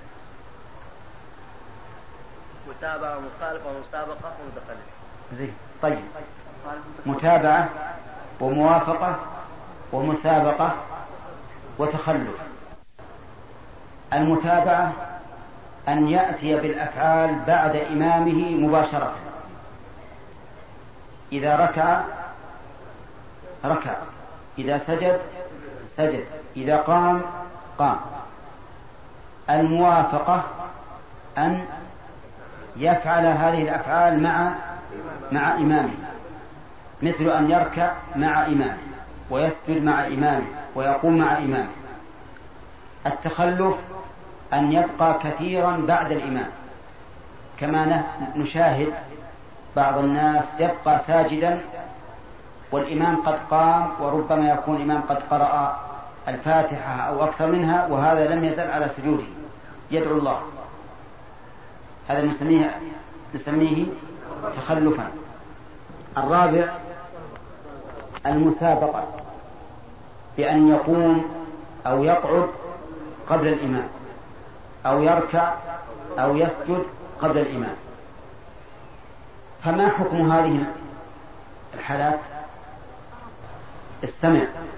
C: متابعة ومخالفة ومسابقة ومتخلف.
A: زين. طيب، متابعة وموافقة ومسابقة وتخلف. المتابعة أن يأتي بالأفعال بعد إمامه مباشرة، إذا ركع ركع، إذا سجد سجد، إذا قام قام. الموافقة أن يفعل هذه الأفعال مع إمامه، مثل أن يركع مع إمامه ويسجد مع إمامه ويقوم مع إمامه. التخلف أن يبقى كثيرا بعد الإمام، كما نشاهد بعض الناس يبقى ساجدا والإمام قد قام، وربما يكون الإمام قد قرأ الفاتحة أو أكثر منها وهذا لم يزل على سجوده يدعو الله، هذا نسميه تخلفا. الرابع المسابقة بأن يقوم أو يقعد قبل الإمام أو يركع أو يسجد قبل الإمام. فما حكم هذه الحالات؟ استمع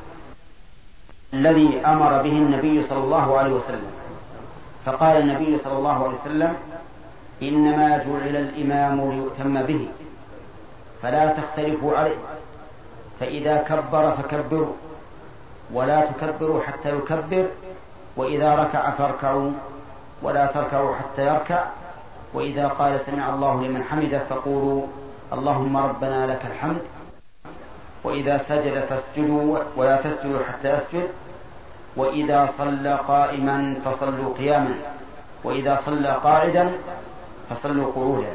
A: الذي أمر به النبي صلى الله عليه وسلم، فقال النبي صلى الله عليه وسلم: إنما جعل الإمام ليؤتم به فلا تختلفوا عليه، فإذا كبر فكبروا ولا تكبروا حتى يكبر، وإذا ركع فاركعوا ولا تركعوا حتى يركع، وإذا قال سمع الله لمن حمده فقولوا اللهم ربنا لك الحمد، وإذا سجد فاسجدوا ولا تسجدوا حتى يسجد، وإذا صلى قائما فصلوا قياما، وإذا صلى قاعدا فصلوا قعودا.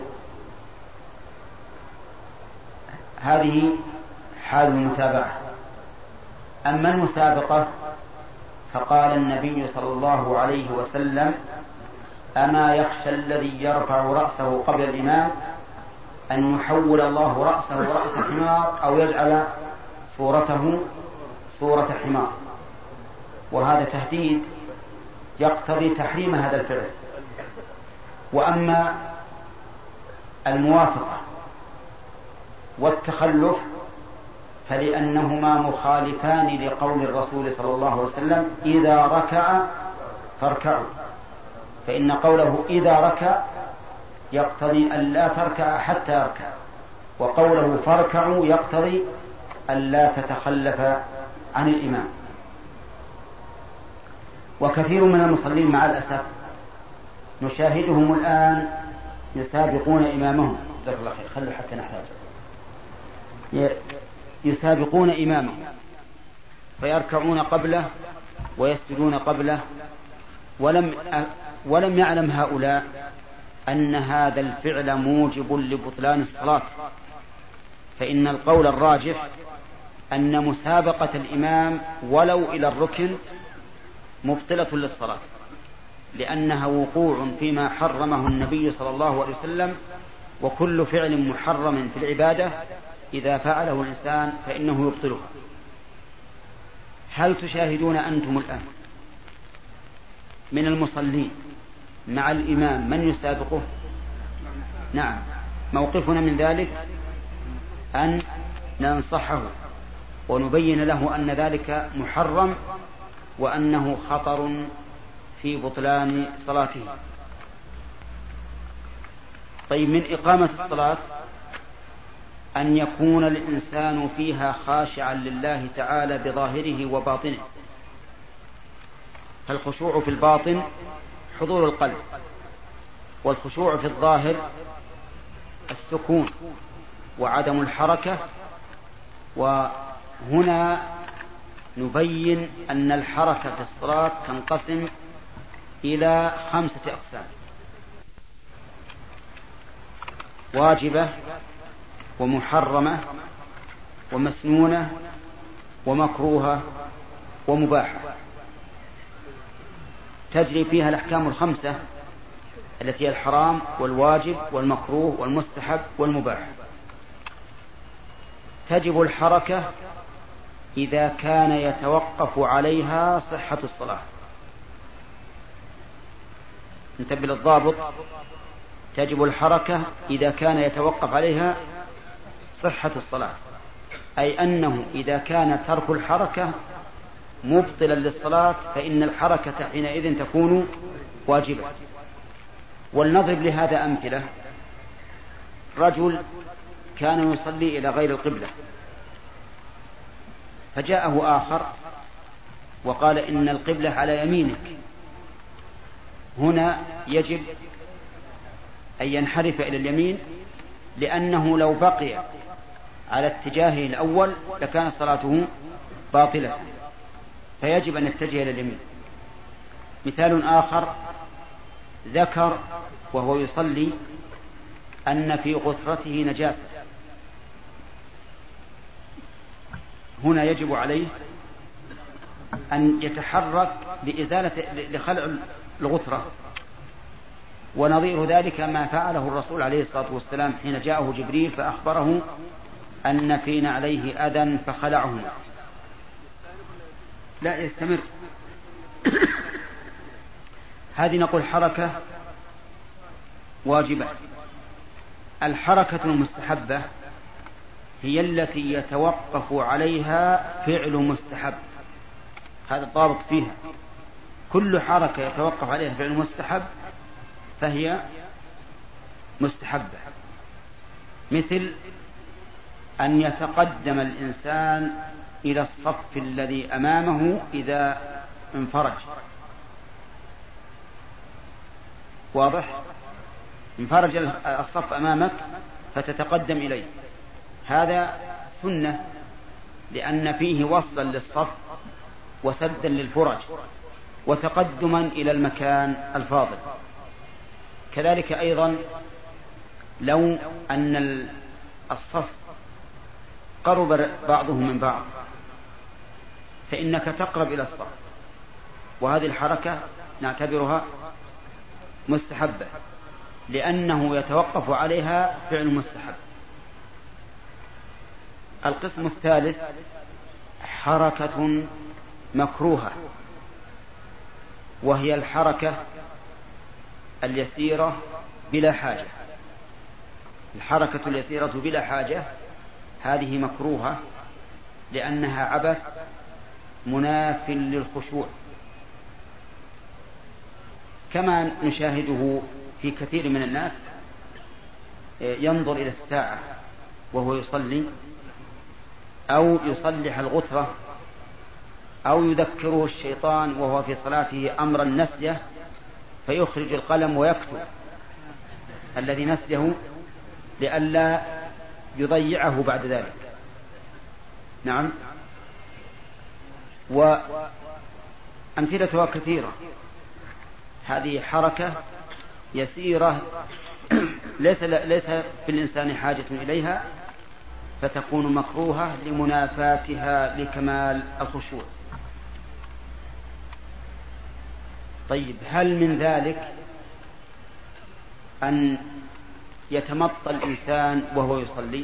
A: هذه حال المتابعة. أما المسابقة فقال النبي صلى الله عليه وسلم: أما يخشى الذي يرفع رأسه قبل الإمام أن يحول الله رأسه رأس حمار أو يجعل صورته صورة حمار. وهذا تهديد يقتضي تحريم هذا الفعل. وأما الموافقة والتخلف فلأنهما مخالفان لقول الرسول صلى الله عليه وسلم: إذا ركع فاركعوا، فإن قوله إذا ركع يقتضي أن لا تركع حتى يركع، وقوله فاركعوا يقتضي أن لا تتخلف عن الإمام. وكثير من المصلين مع الأسف نشاهدهم الآن يسابقون إمامهم، جزاك الله خير، خلوا حتى نحتاج، يسابقون إمامهم فيركعون قبله ويسجدون قبله، ولم يعلم هؤلاء أن هذا الفعل موجب لبطلان الصلاة. فإن القول الراجح أن مسابقة الإمام ولو إلى الركن مبطلة للصلاة، لأنها وقوع فيما حرمه النبي صلى الله عليه وسلم، وكل فعل محرم في العبادة إذا فعله الإنسان فإنه يبطلها. هل تشاهدون أنتم الآن من المصلين مع الإمام من يسابقه؟ نعم. موقفنا من ذلك أن ننصحه ونبين له أن ذلك محرم وأنه خطر في بطلان صلاته. طيب، من إقامة الصلاة أن يكون الإنسان فيها خاشعا لله تعالى بظاهره وباطنه. فالخشوع في الباطن حضور القلب، والخشوع في الظاهر السكون وعدم الحركة. وهنا نبين أن الحركة في الصلاة تنقسم إلى 5 أقسام: واجبة ومحرمة ومسنونة ومكروهة ومباحة، تجري فيها الأحكام ال5 التي هي الحرام والواجب والمكروه والمستحب والمباح. تجب الحركة إذا كان يتوقف عليها صحة الصلاة. انتبه للضابط: تجب الحركة إذا كان يتوقف عليها صحة الصلاة، أي أنه إذا كان ترك الحركة مبطلا للصلاة فإن الحركة حينئذ تكون واجبة. ولنضرب لهذا أمثلة. رجل كان يصلي إلى غير القبلة، فجاءه آخر وقال إن القبلة على يمينك، هنا يجب أن ينحرف إلى اليمين، لأنه لو بقي على اتجاهه الأول لكانت صلاته باطلة، فيجب أن يتجه إلى اليمين. مثال آخر، ذكر وهو يصلي أن في غثرته نجاسة، هنا يجب عليه أن يتحرك لخلع الغثرة، ونظير ذلك ما فعله الرسول عليه الصلاة والسلام حين جاءه جبريل فأخبره أن في نعليه أذى فخلعهما. لا يستمر. هذه نقول حركة واجبة. الحركة المستحبة هي التي يتوقف عليها فعل مستحب، هذا الضابط فيها، كل حركة يتوقف عليها فعل مستحب فهي مستحبة. مثل أن يتقدم الإنسان إلى الصف الذي أمامه إذا انفرج، واضح؟ انفرج الصف أمامك فتتقدم إليه، هذا سنة لأن فيه وصلا للصف وسدا للفرج وتقدما إلى المكان الفاضل. كذلك أيضا لو أن الصف قرب بعضه من بعض فإنك تقرب إلى الصف، وهذه الحركة نعتبرها مستحبة لأنه يتوقف عليها فعل مستحب. القسم الثالث حركة مكروهة، وهي الحركة اليسيرة بلا حاجة. الحركة اليسيرة بلا حاجة هذه مكروهة لأنها عبث مناف للخشوع، كما نشاهده في كثير من الناس ينظر إلى الساعة وهو يصلي، أو يصلح الغترة، أو يذكره الشيطان وهو في صلاته أمرا نسيه فيخرج القلم ويكتب الذي نسيه لئلا يضيعه بعد ذلك. نعم، وأمثلتها كثيرة. هذه حركة يسيرة ليس في الإنسان حاجة إليها فتكون مكروهة لمنافاتها لكمال الخشوع. طيب، هل من ذلك أن يتمطى الإنسان وهو يصلي؟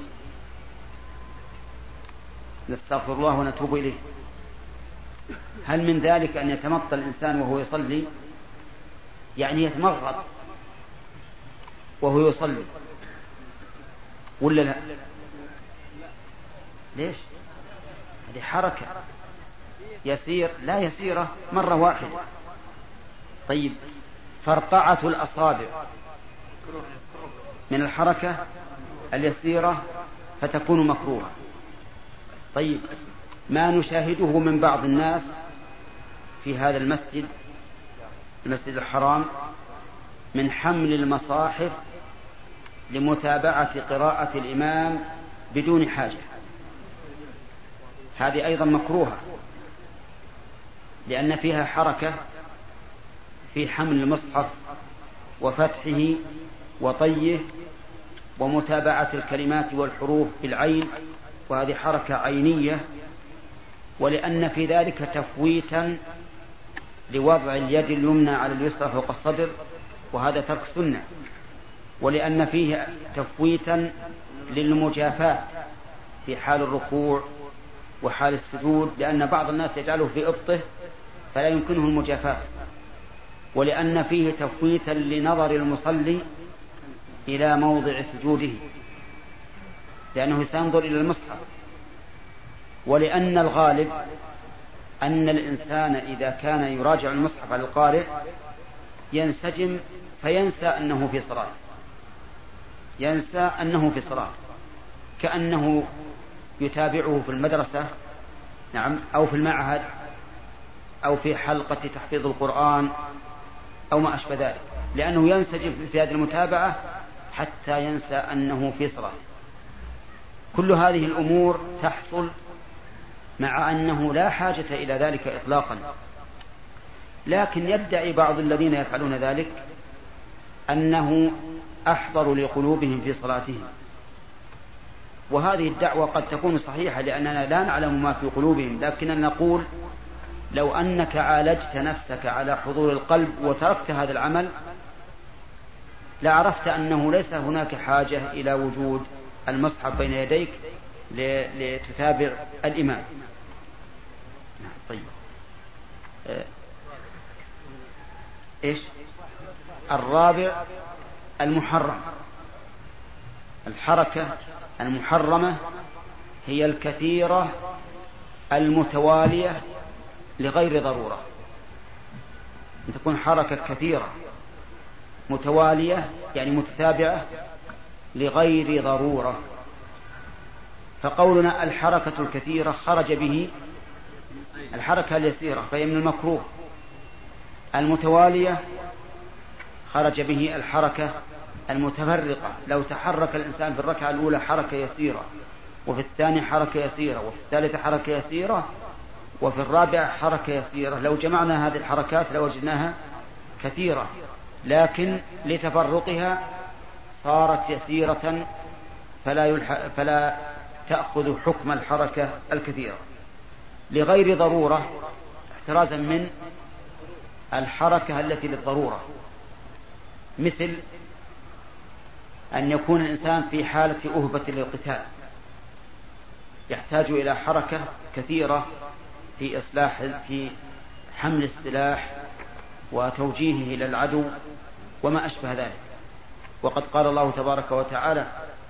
A: نستغفر الله ونتوب إليه. هل من ذلك أن يتمطى الإنسان وهو يصلي، يعني يتمغط وهو يصلي، ولا لا؟ ليش؟ هذه حركة لا يسيرة مرة واحدة. طيب، فرقعة الأصابع من الحركة اليسيرة فتكون مكروهة. طيب، ما نشاهده من بعض الناس في هذا المسجد الحرام من حمل المصاحف لمتابعة قراءة الإمام بدون حاجة، هذه أيضا مكروهة لأن فيها حركة في حمل المصحف وفتحه وطيه ومتابعة الكلمات والحروف بالعين، وهذه حركة عينية، ولأن في ذلك تفويتا لوضع اليد اليمنى على اليسرى فوق الصدر، وهذا ترك سنة، ولأن فيه تفويتا للمجافاة في حال الركوع وحال السجود، لأن بعض الناس يجعله في إبطه فلا يمكنه المجافاة، ولأن فيه تفويتا لنظر المصلي إلى موضع سجوده لأنه سينظر إلى المصحف، ولأن الغالب أن الإنسان إذا كان يراجع المصحف على القارئ ينسجم فينسى أنه في صلاة، كأنه يتابعه في المدرسة، نعم، أو في المعهد، أو في حلقة تحفيظ القرآن أو ما أشبه ذلك، لأنه ينسجم في هذه المتابعة حتى ينسى أنه في صلاة. كل هذه الأمور تحصل مع أنه لا حاجة إلى ذلك إطلاقا، لكن يدعي بعض الذين يفعلون ذلك أنه أحضر لقلوبهم في صلاتهم، وهذه الدعوة قد تكون صحيحة لأننا لا نعلم ما في قلوبهم، لكننا نقول لو أنك عالجت نفسك على حضور القلب وتركت هذا العمل لعرفت أنه ليس هناك حاجة إلى وجود المصحف بين يديك لتتابع الإمام. طيب إيش الرابع؟ المحرم. الحركة المحرمة هي الكثيرة المتوالية لغير ضرورة، أن تكون حركة كثيرة متوالية يعني متتابعة لغير ضرورة. فقولنا الحركة الكثيرة خرج به الحركة اليسيرة فهي من المكروه، المتوالية خرج به الحركة المتفرقة. لو تحرك الإنسان في الركعة الأولى حركة يسيرة، وفي الثانية حركة يسيرة، وفي الثالثة حركة يسيرة، وفي الرابعة حركة يسيرة، لو جمعنا هذه الحركات لوجدناها كثيرة، لكن لتفرقها صارت يسيرة فلا تأخذ حكم الحركة الكثيرة لغير ضرورة، احترازا من الحركة التي للضرورة، مثل أن يكون الإنسان في حالة أهبة للقتال يحتاج إلى حركة كثيرة في حمل السلاح وتوجيهه إلى العدو وما أشبه ذلك. وقد قال الله تبارك وتعالى: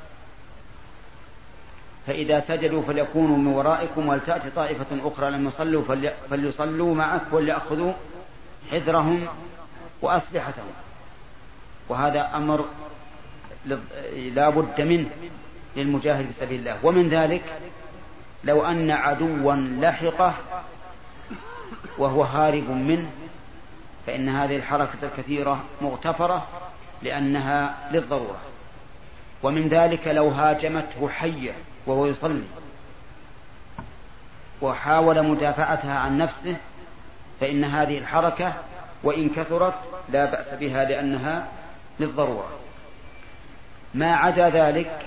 A: فإذا سجدوا فليكونوا من ورائكم ولتأتي طائفة أخرى لم يصلوا فليصلوا معك وليأخذوا حذرهم وأسلحتهم. وهذا أمر لا بد منه للمجاهد في سبيل الله. ومن ذلك لو أن عدوا لحقه وهو هارب منه فإن هذه الحركة الكثيرة مغتفرة لأنها للضرورة. ومن ذلك لو هاجمته حية وهو يصلي وحاول مدافعتها عن نفسه فإن هذه الحركة وإن كثرت لا بأس بها لأنها للضرورة. ما عدا ذلك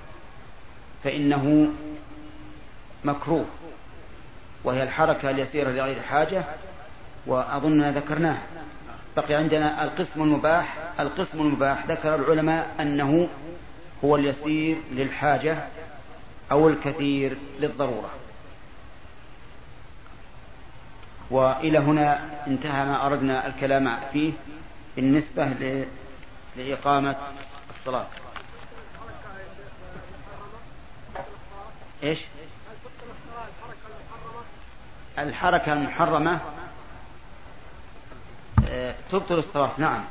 A: فإنه مكروه، وهي الحركة اليسيرة لغير حاجة، وأظننا ذكرناها. بقي عندنا القسم المباح. القسم المباح ذكر العلماء أنه هو اليسير للحاجة أو الكثير للضرورة. وإلى هنا انتهى ما أردنا الكلام فيه بالنسبة لإقامة الصلاة. إيش الحركة المحرمة؟ تبطل الصلاة، نعم،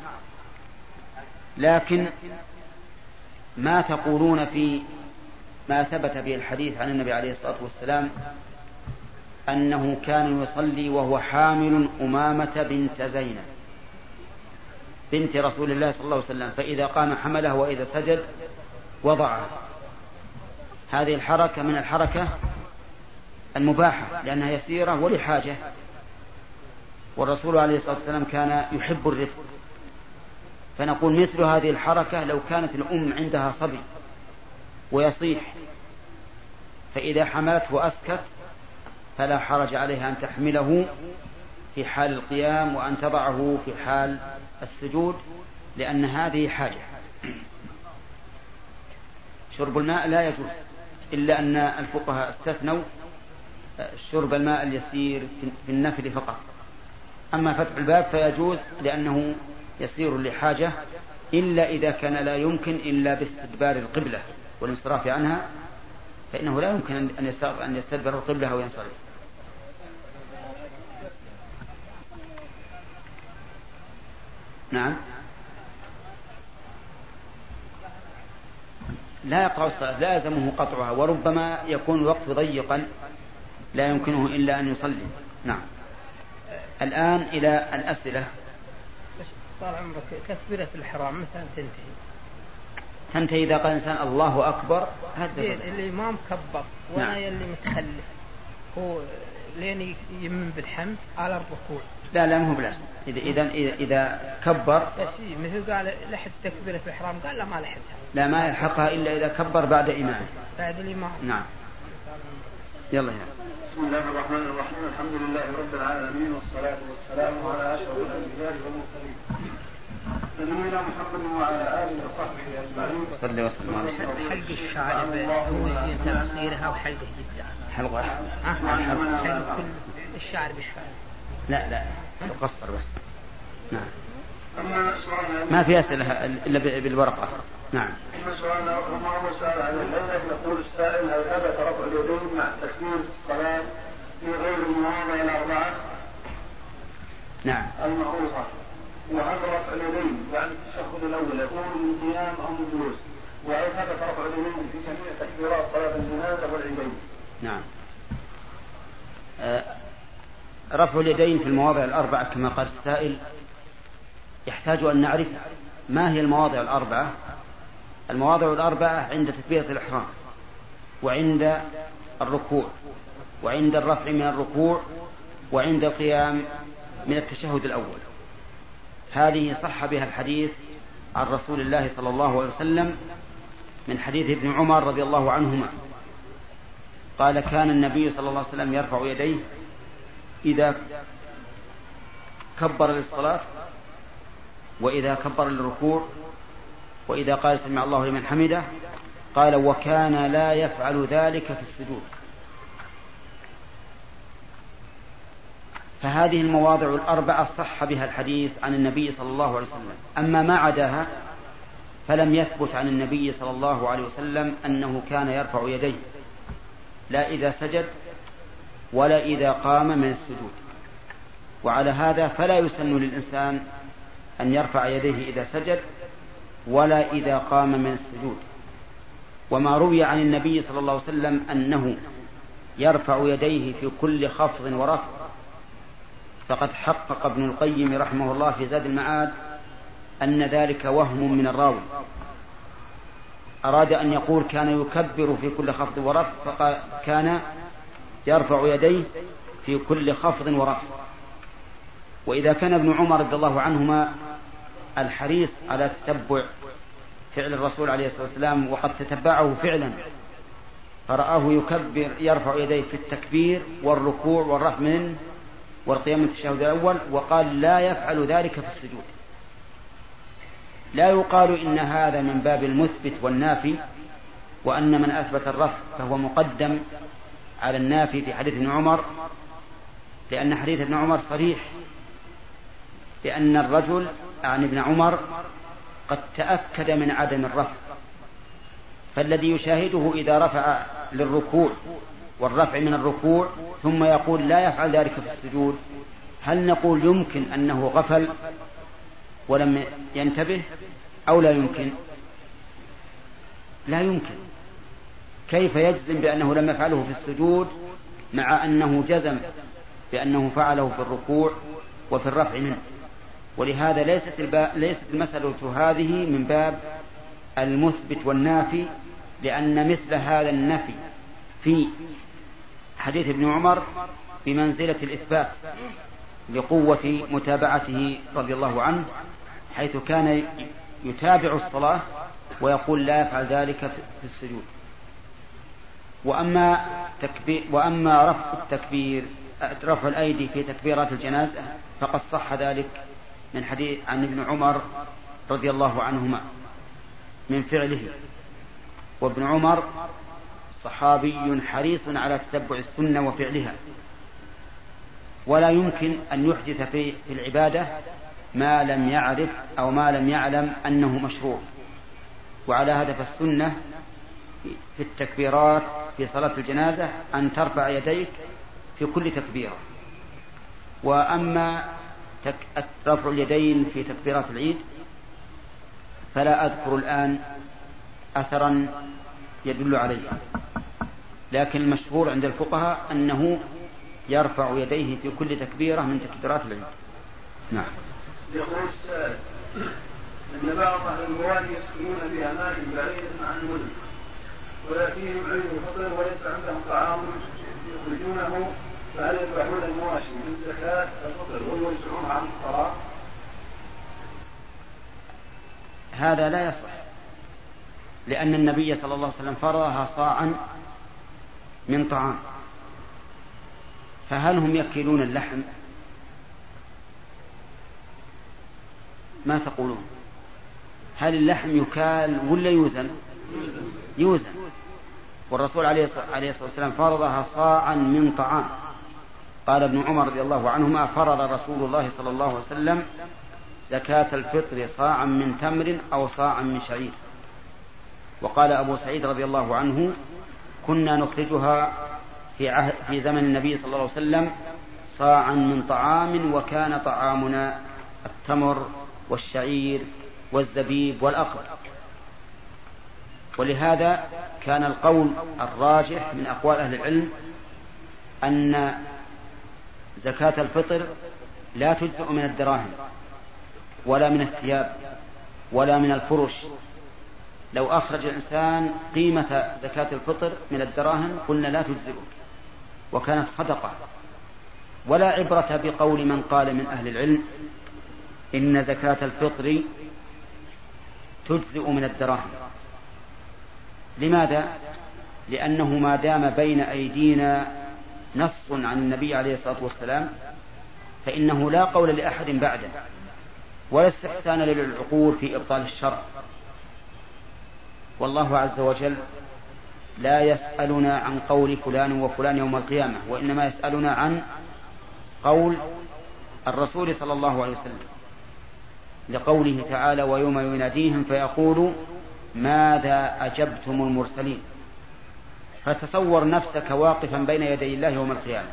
A: لكن ما تقولون في ما ثبت به الحديث عن النبي عليه الصلاة والسلام أنه كان يصلي وهو حامل أمامة بنت زينب بنت رسول الله صلى الله عليه وسلم، فإذا قام حمله وإذا سجد وضعه. هذه الحركة من الحركة المباحة لأنها يسيرة ولحاجة، والرسول عليه الصلاة والسلام كان يحب الرفق. فنقول مثل هذه الحركة لو كانت الأم عندها صبي ويصيح فإذا حملته وأسكت فلا حرج عليها أن تحمله في حال القيام وأن تضعه في حال السجود، لأن هذه حاجة. شرب الماء لا يجوز، إلا أن الفقهاء استثنوا شرب الماء اليسير في النفل فقط. أما فتح الباب فيجوز لأنه يسير لحاجة، إلا إذا كان لا يمكن إلا باستدبار القبلة والانصراف عنها، فإنه لا يمكن أن يستدبر القبلة أو ينصرف. نعم، لا يقطع الصلاة، لا يلزمه قطعها، وربما يكون الوقت ضيقا لا يمكنه إلا أن يصلي. نعم. الآن إلى الأسئلة.
E: طال عمرك، تكبيرة الإحرام مثلا تنتهي
A: تنتهي إذا قال الإنسان الله أكبر.
E: الإمام كبر وأنا
A: نعم.
E: يلي متخلف هو لين يمن بالحمد على الركوع.
A: لا مو بلازم. إذا كبر
E: مثل قال لحظ تكبيرة الإحرام قال لا ما لحظها.
A: لا ما يلحقها إلا إذا كبر بعد إمامه.
E: بعد الإمام.
A: نعم. يلا يا.
D: بسم الله الرحمن الرحيم. الحمد لله رب العالمين والصلاة والسلام على أشرف الأنبياء والمرسلين نبينا محمد وعلى آله وصحبه أجمعين.
A: صلى وسلم على سيدنا.
E: حلق الشعر هو تقصيرها وحلقه جدا.
A: حلقة أحسن.
E: حلق كل الشعر بالشعر.
A: لا تقصر بس. نعم. ما في أسئلة إلا بالورقة. نعم.
D: أما سؤالنا هو سؤال عن الليلة. يقول السائل هل ثبت رفع اليدين مع تكبير الصلاة في غير المواضع الأربعة؟
A: نعم.
D: المعروفة. وهل رفع اليدين يعني التشهد الأول يكون من قيام أو من جلوس؟ وهل ثبت رفع اليدين في جميع تكبيرات صلاة الجنازة والعيدين؟
A: نعم. رفع اليدين في المواضع الأربعة كما قال السائل يحتاج أن نعرف ما هي المواضع الأربعة. المواضع الأربعة عند تكبيرة الإحرام وعند الركوع وعند الرفع من الركوع وعند القيام من التشهد الأول. هذه صح بها الحديث عن رسول الله صلى الله عليه وسلم من حديث ابن عمر رضي الله عنهما قال كان النبي صلى الله عليه وسلم يرفع يديه إذا كبر للصلاة وإذا كبر للركوع وإذا قال سمع الله لمن حمده. قال وكان لا يفعل ذلك في السجود. فهذه المواضع الأربعة صح بها الحديث عن النبي صلى الله عليه وسلم. أما ما عداها فلم يثبت عن النبي صلى الله عليه وسلم أنه كان يرفع يديه لا إذا سجد ولا إذا قام من السجود. وعلى هذا فلا يسن للإنسان أن يرفع يديه إذا سجد ولا إذا قام من السجود. وما روي عن النبي صلى الله عليه وسلم أنه يرفع يديه في كل خفض ورفع فقد حقق ابن القيم رحمه الله في زاد المعاد أن ذلك وهم من الراوي. أراد أن يقول كان يكبر في كل خفض ورفع فقال كان يرفع يديه في كل خفض ورفع. وإذا كان ابن عمر رضي الله عنهما الحريص على تتبع فعل الرسول عليه الصلاة والسلام وقد تتبعه فعلا فرآه يكبر يرفع يديه في التكبير والركوع والرفع منه والقيام من التشهد الأول وقال لا يفعل ذلك في السجود. لا يقال إن هذا من باب المثبت والنافي وأن من أثبت الرفع فهو مقدم على النافي في حديث ابن عمر لأن حديث ابن عمر صريح لأن الرجل عن ابن عمر قد تأكد من عدم الرفع. فالذي يشاهده إذا رفع للركوع والرفع من الركوع ثم يقول لا يفعل ذلك في السجود هل نقول يمكن أنه غفل ولم ينتبه أو لا يمكن؟ لا يمكن. كيف يجزم بأنه لم يفعله في السجود مع أنه جزم بأنه فعله في الركوع وفي الرفع منه؟ ولهذا ليست المسألة هذه من باب المثبت والنافي لأن مثل هذا النفي في حديث ابن عمر بمنزلة الإثبات لقوة متابعته رضي الله عنه حيث كان يتابع الصلاة ويقول لا يفعل ذلك في السجود. وأما رفع التكبير رفع الأيدي في تكبيرات الجنازة فقد صح ذلك من حديث عن ابن عمر رضي الله عنهما من فعله. وابن عمر صحابي حريص على تتبع السنة وفعلها ولا يمكن أن يحدث في العبادة ما لم يعرف أو ما لم يعلم أنه مشروع. وعلى هذا فالسنة في التكبيرات في صلاة الجنازة أن ترفع يديك في كل تكبيرة. وأما رفع اليدين في تكبيرات العيد فلا أذكر الآن أثرا يدل عليه لكن المشهور عند الفقهاء أنه يرفع يديه في كل تكبيرة من تكبيرات العيد. نعم.
D: يقول السائل أن بعض أهل الموالي يسكنون في أماكن بعيدة عن المدن ويأتيهم عيد الفطر وليس عندهم طعام يخرجونه، فهل يذبحون المواشي من زكاة الفطر ويوزعون عن الفقراء؟
A: هذا لا يصح، لأن النبي صلى الله عليه وسلم فرضها صاعا من طعام، فهل هم يكيلون اللحم؟ ما تقولون؟ هل اللحم يكال ولا يوزن؟ يوزن، والرسول عليه الصلاة والسلام فرضها صاعا من طعام. قال ابن عمر رضي الله عنهما: فرض رسول الله صلى الله عليه وسلم زكاة الفطر صاعا من تمر أو صاعا من شعير. وقال أبو سعيد رضي الله عنه: كنا نخرجها في زمن النبي صلى الله عليه وسلم صاعا من طعام، وكان طعامنا التمر والشعير والزبيب والأقط. ولهذا كان القول الراجح من أقوال أهل العلم أن زكاة الفطر لا تجزئ من الدراهم ولا من الثياب ولا من الفرش. لو أخرج الإنسان قيمة زكاة الفطر من الدراهم قلنا لا تجزئه، وكانت صدقة. ولا عبرة بقول من قال من أهل العلم إن زكاة الفطر تجزئ من الدراهم. لماذا؟ لأنه ما دام بين أيدينا نص عن النبي عليه الصلاة والسلام فإنه لا قول لأحد بعده، ولا استحسان للعقول في إبطال الشرع. والله عز وجل لا يسألنا عن قول فلان وفلان يوم القيامة، وإنما يسألنا عن قول الرسول صلى الله عليه وسلم، لقوله تعالى: ويوم يناديهم فيقول ماذا أجبتم المرسلين. فتصور نفسك واقفا بين يدي الله يوم القيامة،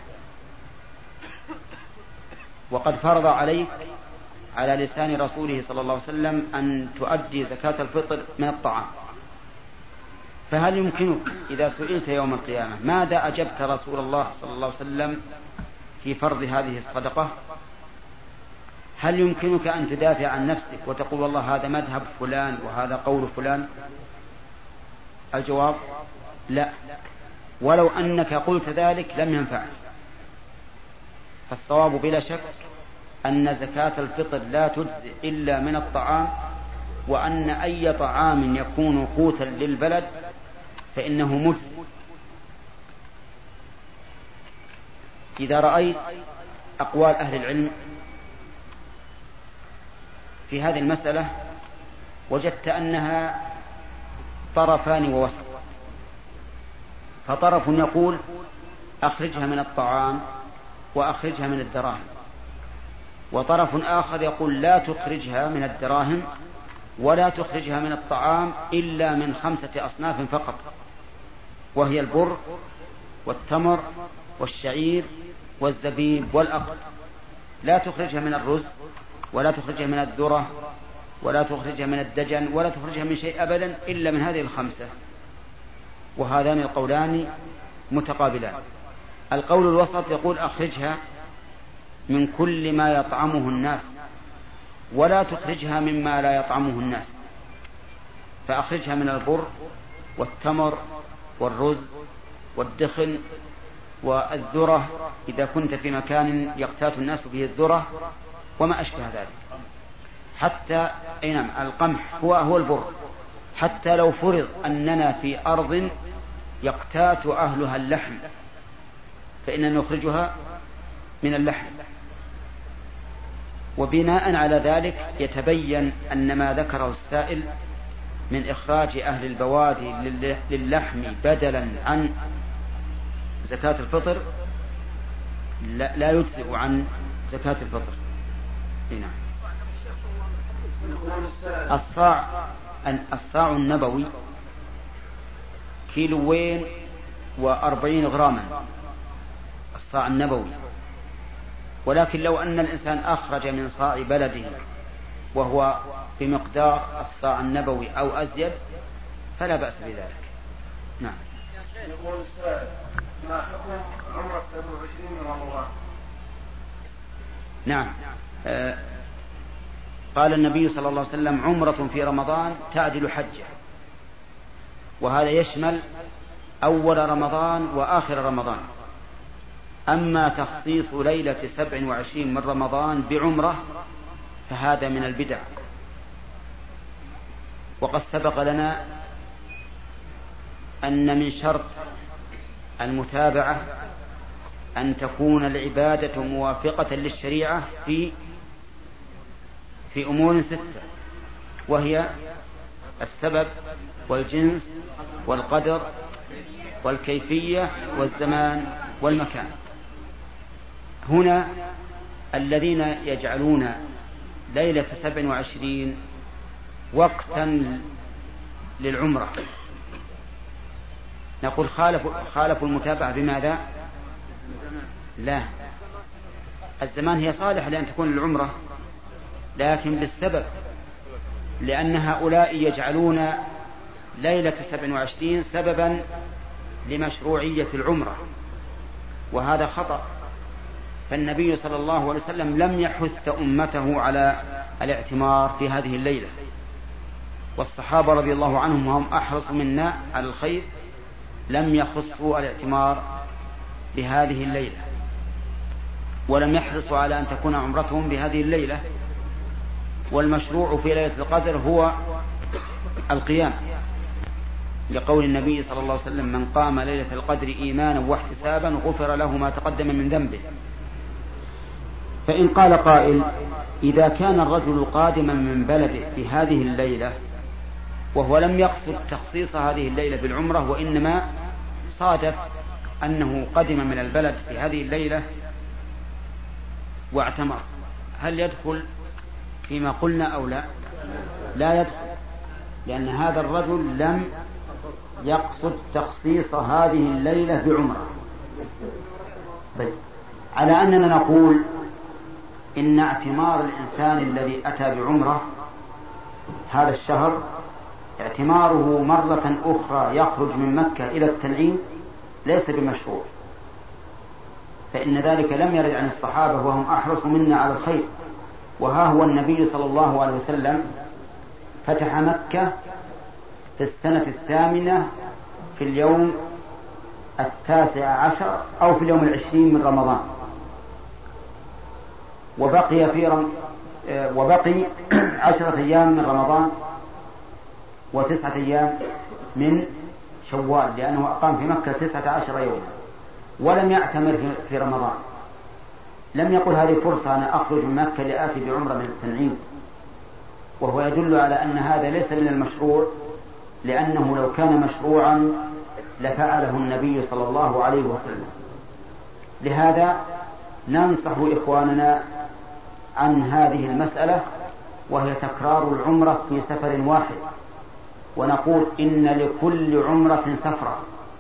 A: وقد فرض عليك على لسان رسوله صلى الله عليه وسلم أن تؤدي زكاة الفطر من الطعام. فهل يمكنك إذا سئلت يوم القيامة ماذا أجبت رسول الله صلى الله عليه وسلم في فرض هذه الصدقة؟ هل يمكنك أن تدافع عن نفسك وتقول والله هذا مذهب فلان وهذا قول فلان؟ الجواب لا، ولو أنك قلت ذلك لم ينفعك. فالصواب بلا شك أن زكاة الفطر لا تجزئ إلا من الطعام، وأن أي طعام يكون قوتا للبلد فإنه مجزئ. إذا رأيت أقوال أهل العلم في هذه المسألة وجدت أنها طرفان ووسط. فطرف يقول أخرجها من الطعام وأخرجها من الدراهم، وطرف آخر يقول لا تخرجها من الدراهم ولا تخرجها من الطعام إلا من 5 أصناف فقط، وهي البر والتمر والشعير والزبيب والأقط. لا تخرجها من الرز ولا تخرجها من الذرة ولا تخرجها من الدجن ولا تخرجها من شيء أبدا إلا من هذه ال5. وهذان القولان متقابلان. القول الوسط يقول أخرجها من كل ما يطعمه الناس ولا تخرجها مما لا يطعمه الناس، فأخرجها من البر والتمر والرز والدخن والذرة إذا كنت في مكان يقتات الناس به الذرة وما أشبه ذلك. حتى القمح هو البر، حتى لو فرض أننا في أرض يقتات أهلها اللحم فإننا نخرجها من اللحم. وبناء على ذلك يتبين أن ما ذكره السائل من إخراج أهل البوادي للحم بدلا عن زكاة الفطر لا يجزئ عن زكاة الفطر. هنا الصاع النبوي 240 غراما، الصاع النبوي. ولكن لو أن الإنسان أخرج من صاع بلده وهو بمقدار الصاع النبوي أو أزيد فلا بأس بذلك. نعم.
D: يقول السائل: ما حكم عمرة 27 من رمضان؟
A: نعم، قال النبي صلى الله عليه وسلم: عمرة في رمضان تعدل حجة. وهذا يشمل أول رمضان وآخر رمضان. أما تخصيص ليلة 27 من رمضان بعمرة فهذا من البدع. وقد سبق لنا أن من شرط المتابعة أن تكون العبادة موافقة للشريعة في أمور 6، وهي السبب والجنس والقدر والكيفية والزمان والمكان. هنا الذين يجعلون ليلة 27 وقتا للعمرة نقول خالفوا المتابعة بماذا؟ لا، الزمان هي صالحة لأن تكون العمرة، لكن بالسبب، لأن هؤلاء يجعلون ليلة 27 سببا لمشروعية العمرة، وهذا خطأ. فالنبي صلى الله عليه وسلم لم يحث أمته على الاعتمار في هذه الليلة، والصحابة رضي الله عنهم وهم أحرص منا على الخير لم يخصوا الاعتمار بهذه الليلة، ولم يحرصوا على أن تكون عمرتهم بهذه الليلة. والمشروع في ليلة القدر هو القيام، لقول النبي صلى الله عليه وسلم: من قام ليلة القدر إيمانا واحتسابا غفر له ما تقدم من ذنبه. فإن قال قائل: إذا كان الرجل قادما من بلده في هذه الليلة وهو لم يقصد تخصيص هذه الليلة بالعمرة، وإنما صادف أنه قدم من البلد في هذه الليلة واعتمر، هل يدخل فيما قلنا أو لا؟ لا يدخل، لأن هذا الرجل لم يقصد تخصيص هذه الليلة بعمرة. على أننا نقول إن اعتمار الإنسان الذي أتى بعمرة هذا الشهر اعتماره مرة أخرى يخرج من مكة إلى التنعيم ليس بمشروع، فإن ذلك لم يرد عن الصحابة وهم أحرص منا على الخير. وها هو النبي صلى الله عليه وسلم فتح مكة في السنة 8 في اليوم 19 أو في اليوم 20 من رمضان، وبقي 10 أيام من رمضان و9 أيام من شوال، لأنه أقام في مكة 19 يوما ولم يعتمر في رمضان. لم يقل هذه فرصة أنا أخرج من مكة لآتي بعمرة من التنعيم، وهو يدل على أن هذا ليس من المشروع، لأنه لو كان مشروعا لفعله النبي صلى الله عليه وسلم. لهذا ننصح إخواننا عن هذه المسألة، وهي تكرار العمرة في سفر واحد، ونقول إن لكل عمرة سفرة،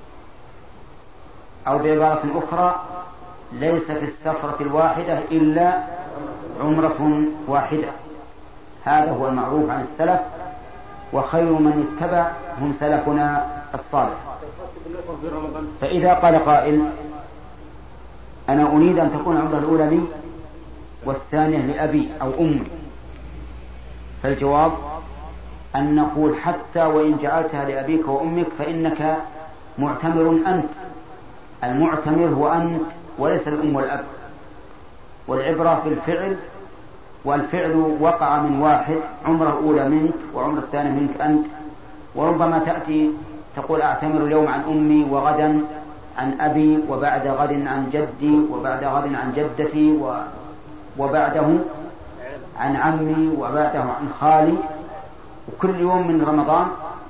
A: أو بعبارة أخرى ليس في السفرة الواحدة إلا عمرة واحدة. هذا هو المعروف عن السلف، وخير من اتبع هم سلفنا الصالح. فإذا قال قائل: أنا أريد أن تكون العمرة الأولى لي والثانية لأبي أو أمي، فالجواب أن نقول: حتى وإن جعلتها لأبيك وأمك فإنك معتمر أنت، المعتمر هو أنت وليس الأم والأب، والعبرة في الفعل، والفعل وقع من واحد، عمرة أولى منك وعمرة الثانية منك أنت. وربما تأتي تقول: أعتمر اليوم عن أمي وغدا عن أبي وبعد غد عن جدي وبعد غد عن جدتي وبعده عن عمي وبعده عن خالي، وكل يوم من رمضان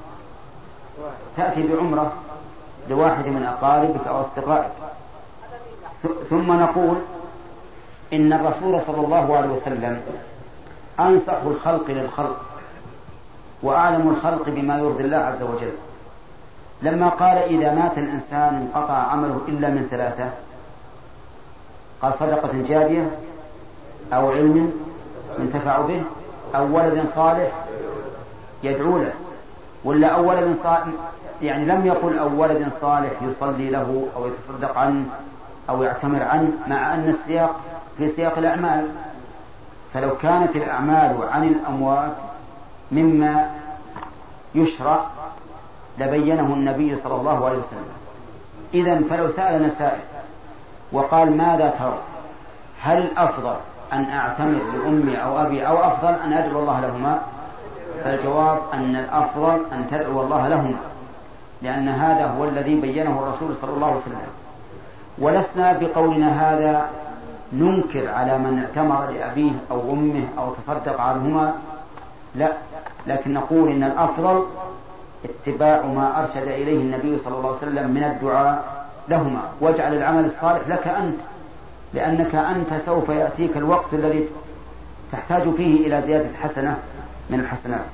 A: تأتي بعمرة لواحد من أقاربك أو أصدقائك. ثم نقول إن الرسول صلى الله عليه وسلم أنصح الخلق للخلق وأعلم الخلق بما يرضي الله عز وجل، لما قال: إذا مات الإنسان انقطع عمله إلا من 3، قال: صدقة جارية أو علم ينتفع به أو ولد صالح يدعو له. ولا أو ولد صالح، يعني لم يقل أو ولد صالح يصلي له أو يتصدق عنه أو يعتمر عنه، مع أن السياق في سياق الأعمال. فلو كانت الأعمال عن الأموات مما يشرع لبينه النبي صلى الله عليه وسلم. إذن فلو سألنا سائل وقال ماذا ترى، هل الأفضل أن أعتمر لأمي أو أبي أو أفضل أن أدعو الله لهما؟ فالجواب أن الأفضل أن تدعو الله لهما، لأن هذا هو الذي بينه الرسول صلى الله عليه وسلم. ولسنا بقولنا هذا ننكر على من اعتمر لأبيه أو أمه أو تصدق عنهما، لا، لكن نقول إن الأفضل اتباع ما أرشد إليه النبي صلى الله عليه وسلم من الدعاء لهما، واجعل العمل الصالح لك أنت، لأنك أنت سوف يأتيك الوقت الذي تحتاج فيه إلى زيادة حسنة من الحسنات.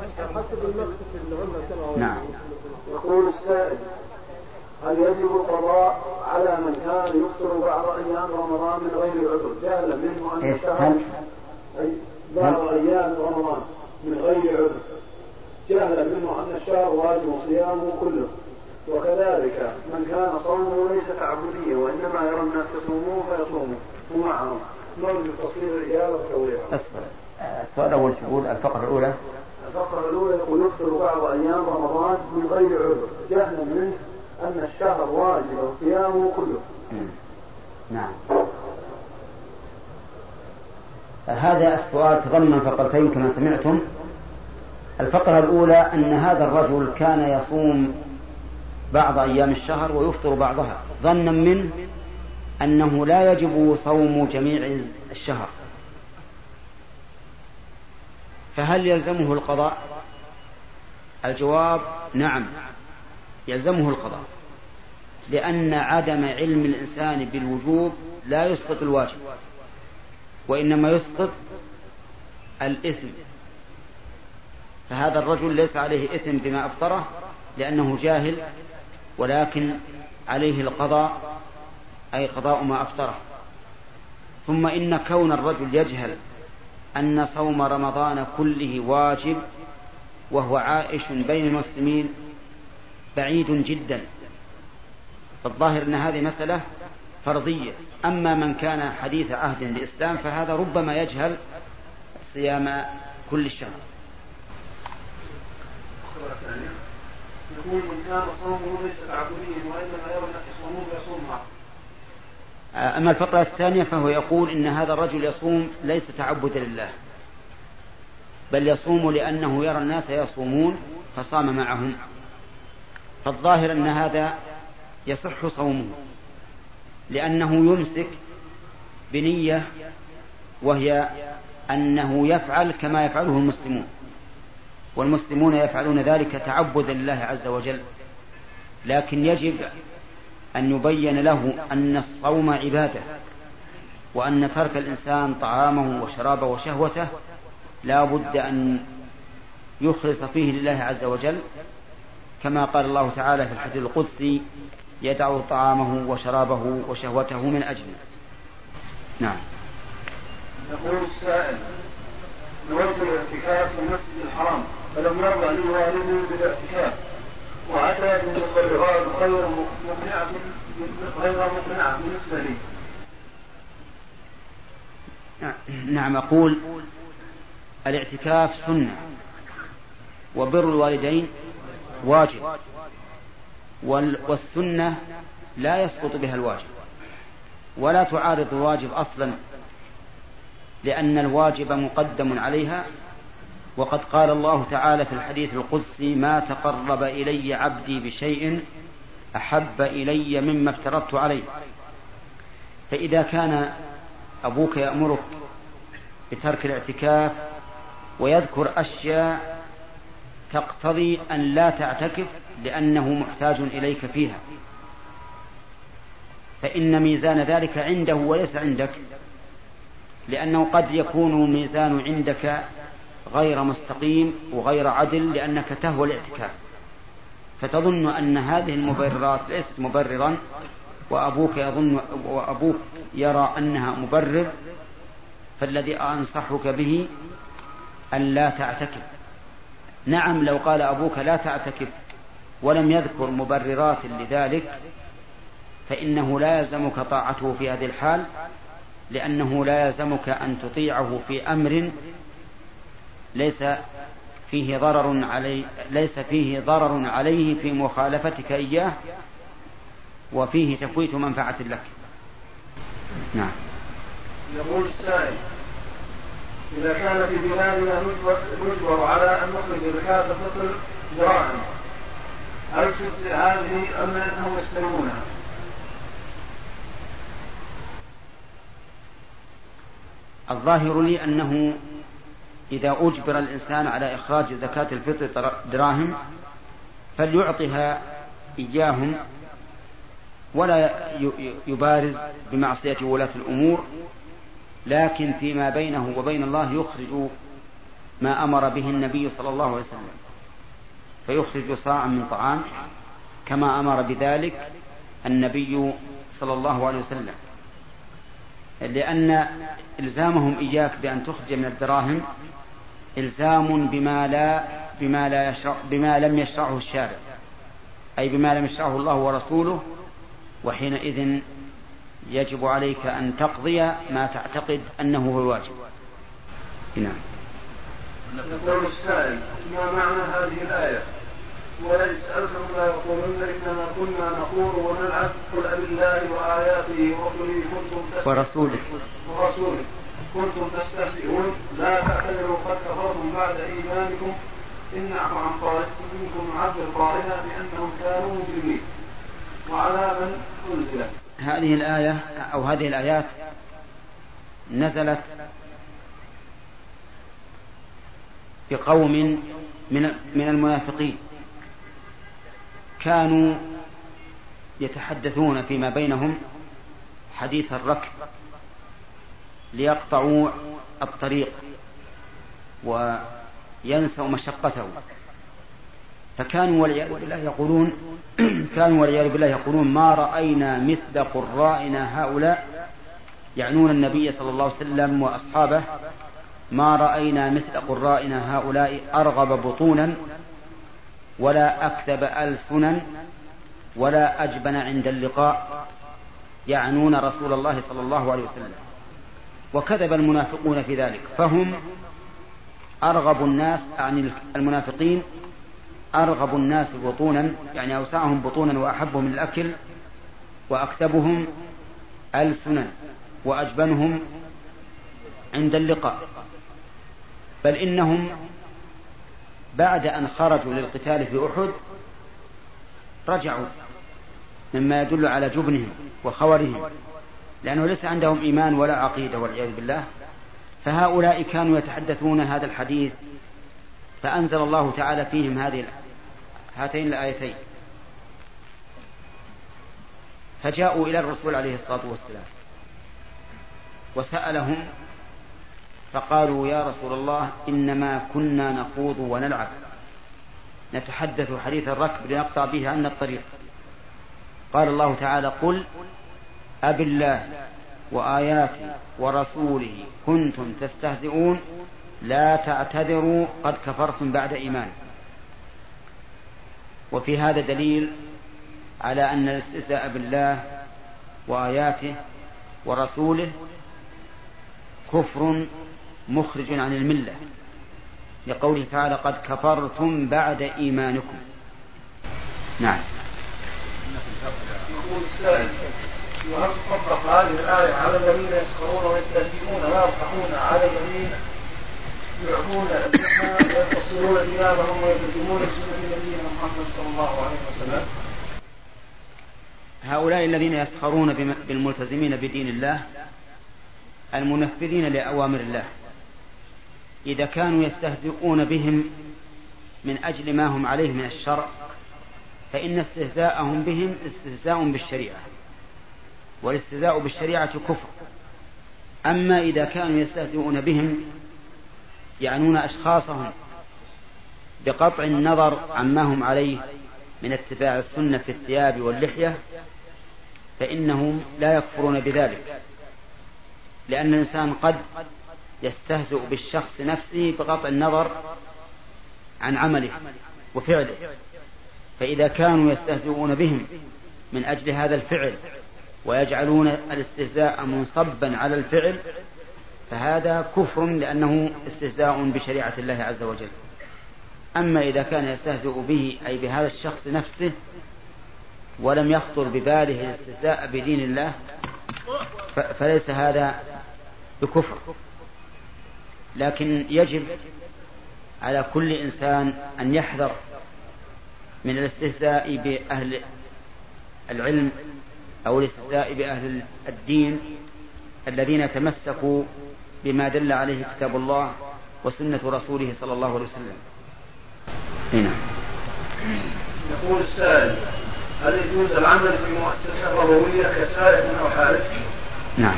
A: نعم.
D: يقول السائل: هل يجب القضاء على من كان يفطر بعض أيام رمضان من غير عذر جهلا منه أن الشهر بعض أيام رمضان من غير عذر جهلا منه أن الشهر واجب صيامه كله، وكذلك من كان صومه ليس تعبديا وإنما يرى الناس يصوموه فيصوموا ومعهم نرجو تفصيل الإجابة وتوضيحها.
A: السؤال الأول يقول الفقرة الأولى
D: يقول يفطر بعض أيام رمضان من غير عذر جهلا منه أن الشهر واجب وصيامه كله.
A: نعم. هذا السؤال تضمن فقرتين كما سمعتم. الفقرة الأولى أن هذا الرجل كان يصوم بعض أيام الشهر ويفطر بعضها ظنا منه أنه لا يجب صوم جميع الشهر، فهل يلزمه القضاء؟ الجواب نعم، يلزمه القضاء، لأن عدم علم الإنسان بالوجوب لا يسقط الواجب، وإنما يسقط الإثم. فهذا الرجل ليس عليه إثم بما أفطره لأنه جاهل، ولكن عليه القضاء، أي قضاء ما أفطره. ثم إن كون الرجل يجهل أن صوم رمضان كله واجب وهو عائش بين المسلمين بعيد جدا، فالظاهر أن هذه مسألة فرضية. أما من كان حديث عهد بالإسلام فهذا ربما يجهل صيام كل الشهر.
D: يقول من كان صومه ليس تعبديا وإنما يرى الناس يصومون فيصوم معه.
A: أما الفقرة الثانية فهو يقول إن هذا الرجل يصوم ليس تعبدا لله، بل يصوم لأنه يرى الناس يصومون فصام معهم، فالظاهر أن هذا يصح صومه، لأنه يمسك بنية وهي أنه يفعل كما يفعله المسلمون، والمسلمون يفعلون ذلك تعبدا لله عز وجل. لكن يجب أن يبين له أن الصوم عبادة، وأن ترك الإنسان طعامه وشرابه وشهوته لا بد أن يخلص فيه لله عز وجل، كما قال الله تعالى في الحديث القدسي: يدع طعامه وشرابه وشهوته من أجله. نعم.
D: يقول السائل: نود الاعتكاف في المسجد الحرام فلم يرضى لي والده بالاعتكاف، وأتى بمتطلبات غير مقنعة بالنسبة لي.
A: نعم. أقول الاعتكاف سنة، وبر الوالدين واجب، والسنة لا يسقط بها الواجب ولا تعارض الواجب أصلا، لأن الواجب مقدم عليها. وقد قال الله تعالى في الحديث القدسي: ما تقرب إلي عبدي بشيء أحب إلي مما افترضت عليه. فإذا كان أبوك يأمرك بترك الاعتكاف ويذكر أشياء تقتضي أن لا تعتكف لأنه محتاج إليك فيها، فإن ميزان ذلك عنده وليس عندك، لأنه قد يكون ميزان عندك غير مستقيم وغير عدل لأنك تهوى الاعتكاف، فتظن أن هذه المبررات ليست مبررا، وأبوك يرى أنها مبرر، فالذي أنصحك به أن لا تعتكف. نعم، لو قال أبوك لا تعتكف ولم يذكر مبررات لذلك فإنه لا يلزمك طاعته في هذه الحال، لأنه لا يلزمك أن تطيعه في أمر ليس فيه ضرر عليه في مخالفتك إياه وفيه تفويت منفعة لك. نعم.
D: يقول السائل: إذا كان في بلادنا نجبر على أن نخرج زكاة الفطر دراهم، هل تجزئ هذه أم أنهم يستلمونها؟
A: الظاهر لي أنه إذا أجبر الإنسان على إخراج زكاة الفطر دراهم فليعطها إياهم ولا يبارز بمعصية ولاة الأمور، لكن فيما بينه وبين الله يخرج ما أمر به النبي صلى الله عليه وسلم، فيخرج صاعا من طعام كما أمر بذلك النبي صلى الله عليه وسلم، لأن إلزامهم إياك بأن تخرج من الدراهم إلزام بما لم يشرعه الشارع، أي بما لم يشرعه الله ورسوله، وحينئذ يجب عليك أن تقضي ما تعتقد أنه هو الواجب. نعم.
D: يقول السائل: ما معنى هذه الآية؟ ولئن سألتهم لا يقولون إنما كنا نخوض ونلعب قل أبالله وآياته ورسوله كنتم تستهزئون لا تعتذروا قد كفرتم بعد إيمانكم إن نعفو عن طائفة منكم نعذب طائفة بأنهم كانوا مجرمين. وعلى من أنزلت
A: هذه الآية أو هذه الآيات؟ نزلت بقوم من المنافقين كانوا يتحدثون فيما بينهم حديث الركب ليقطعوا الطريق وينسوا مشقته، فكانوا والعياذ بالله يقولون ما رأينا مثل قرائنا هؤلاء، يعنون النبي صلى الله عليه وسلم وأصحابه، ما رأينا مثل قرائنا هؤلاء أرغب بطونا ولا أكذب ألسنا ولا أجبن عند اللقاء، يعنون رسول الله صلى الله عليه وسلم. وكذب المنافقون في ذلك، فهم أرغب الناس، يعني المنافقين أرغب الناس بطونا، يعني أوسعهم بطونا وأحبهم الأكل، وأكتبهم ألسنا وأجبنهم عند اللقاء. بل إنهم بعد أن خرجوا للقتال في أحد رجعوا، مما يدل على جبنهم وخورهم، لأنه ليس عندهم إيمان ولا عقيدة والعياذ بالله. فهؤلاء كانوا يتحدثون هذا الحديث، فأنزل الله تعالى فيهم هاتين الآيتين، فجاءوا إلى الرسول عليه الصلاة والسلام وسألهم فقالوا: يا رسول الله، إنما كنا نخوض ونلعب، نتحدث حديث الركب لنقطع به عنا الطريق. قال الله تعالى: قل أبالله وآياته ورسوله كنتم تستهزئون لا تعتذروا قد كفرتم بعد إيمان. وفي هذا دليل على أن الاستهزاء بالله وآياته ورسوله كفر مخرج عن الملة، لقوله تعالى: قد كفرتم بعد إيمانكم. نعم.
D: يقول السائل: وهل تطبق هذه الآية على الذين يسخرون ويستهزئون ويضحكون على الذين يعطون الحكمة ويفصلون ثيابهم ويترجمون سنة نبينا محمد صلى الله عليه وسلم؟
A: هؤلاء الذين يسخرون بالملتزمين بدين الله المنفذين لأوامر الله، إذا كانوا يستهزئون بهم من أجل ما هم عليه من الشرع فإن استهزاءهم بهم استهزاء بالشريعة، والاستهزاء بالشريعة كفر. أما إذا كانوا يستهزئون بهم يعنون أشخاصهم بقطع النظر عما هم عليه من اتباع السنة في الثياب واللحية فإنهم لا يكفرون بذلك، لأن الإنسان قد يستهزئ بالشخص نفسه بقطع النظر عن عمله وفعله، فإذا كانوا يستهزئون بهم من أجل هذا الفعل ويجعلون الاستهزاء منصبا على الفعل، فهذا كفر لأنه استهزاء بشريعة الله عز وجل. أما إذا كان يستهزئ به أي بهذا الشخص نفسه ولم يخطر بباله الاستهزاء بدين الله فليس هذا بكفر. لكن يجب على كل إنسان أن يحذر من الاستهزاء بأهل العلم أو الاستهزاء بأهل الدين الذين تمسكوا بما دل عليه كتاب الله وسنة رسوله صلى الله عليه وسلم. هنا
D: يقول السائل: هل يجوز العمل في مؤسسة ربوية كسائق أو حارس؟
A: نعم،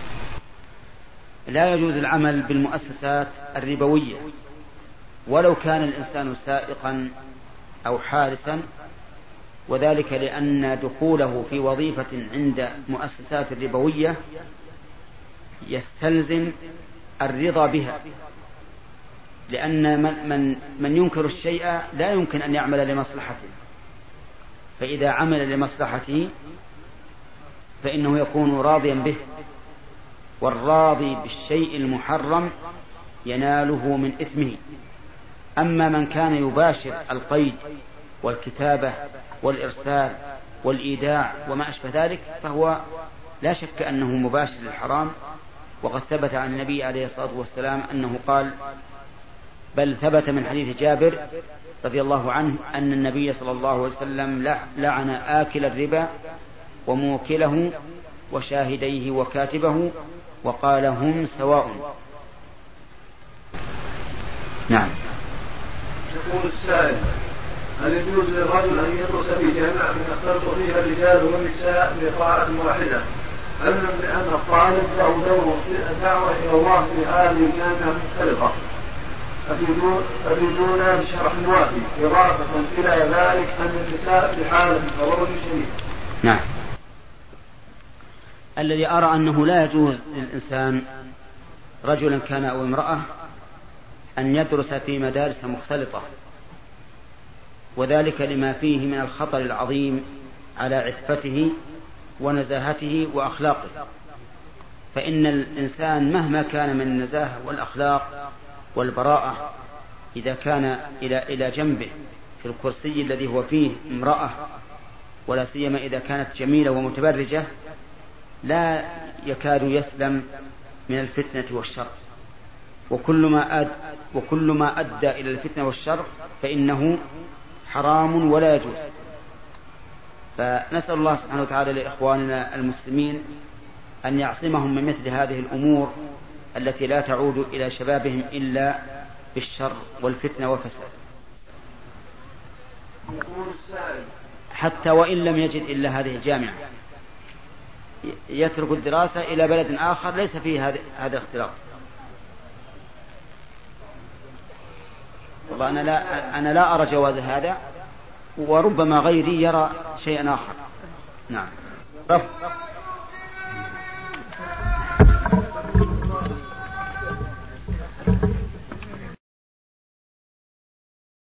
A: لا يجوز العمل بالمؤسسات الربوية ولو كان الإنسان سائقا أو حارسا، وذلك لأن دخوله في وظيفة عند مؤسسات الربوية يستلزم الرضا بها، لأن من ينكر الشيء لا يمكن أن يعمل لمصلحته، فإذا عمل لمصلحته فإنه يكون راضيا به، والراضي بالشيء المحرم يناله من إثمه. أما من كان يباشر القيد والكتابة والإرسال والإيداع وما أشبه ذلك فهو لا شك أنه مباشر للحرام. وقد ثبت عن النبي عليه الصلاة والسلام أنه قال، بل ثبت من حديث جابر رضي الله عنه أن النبي صلى الله عليه وسلم لعن آكل الربا وموكله وشاهديه وكاتبه وقال هم سواء. نعم.
D: يقول السائل: هل يجوز للرجل أن يدرس في جامعة يختلط فيها الرجال والنساء بقاعة واحدة، علما بأن الطالب له دور في الدعوة إلى الله في هذه الجامعة المختلطة؟ أفيدونا بشرح وافي إضافة إلى ذلك أن النساء بحالة ضرر شديد.
A: نعم. الذي أرى أنه لا يجوز للإنسان رجلا كان أو امرأة أن يدرس في مدارس مختلطة، وذلك لما فيه من الخطر العظيم على عفته ونزاهته وأخلاقه. فإن الإنسان مهما كان من النزاهة والأخلاق والبراءة إذا كان إلى جنبه في الكرسي الذي هو فيه امرأة، ولا سيما إذا كانت جميلة ومتبرجة، لا يكاد يسلم من الفتنة والشر، وكل ما أدى إلى الفتنة والشر فإنه حرام ولا يجوز. فنسأل الله سبحانه وتعالى لإخواننا المسلمين أن يعصمهم من مثل هذه الأمور التي لا تعود إلى شبابهم إلا بالشر والفتنة والفساد. حتى وإن لم يجد إلا هذه الجامعة يترك الدراسة إلى بلد آخر ليس فيه هذا الاختلاط. والله أنا لا أرى جواز هذا، وربما غيري يرى شيئا آخر. نعم.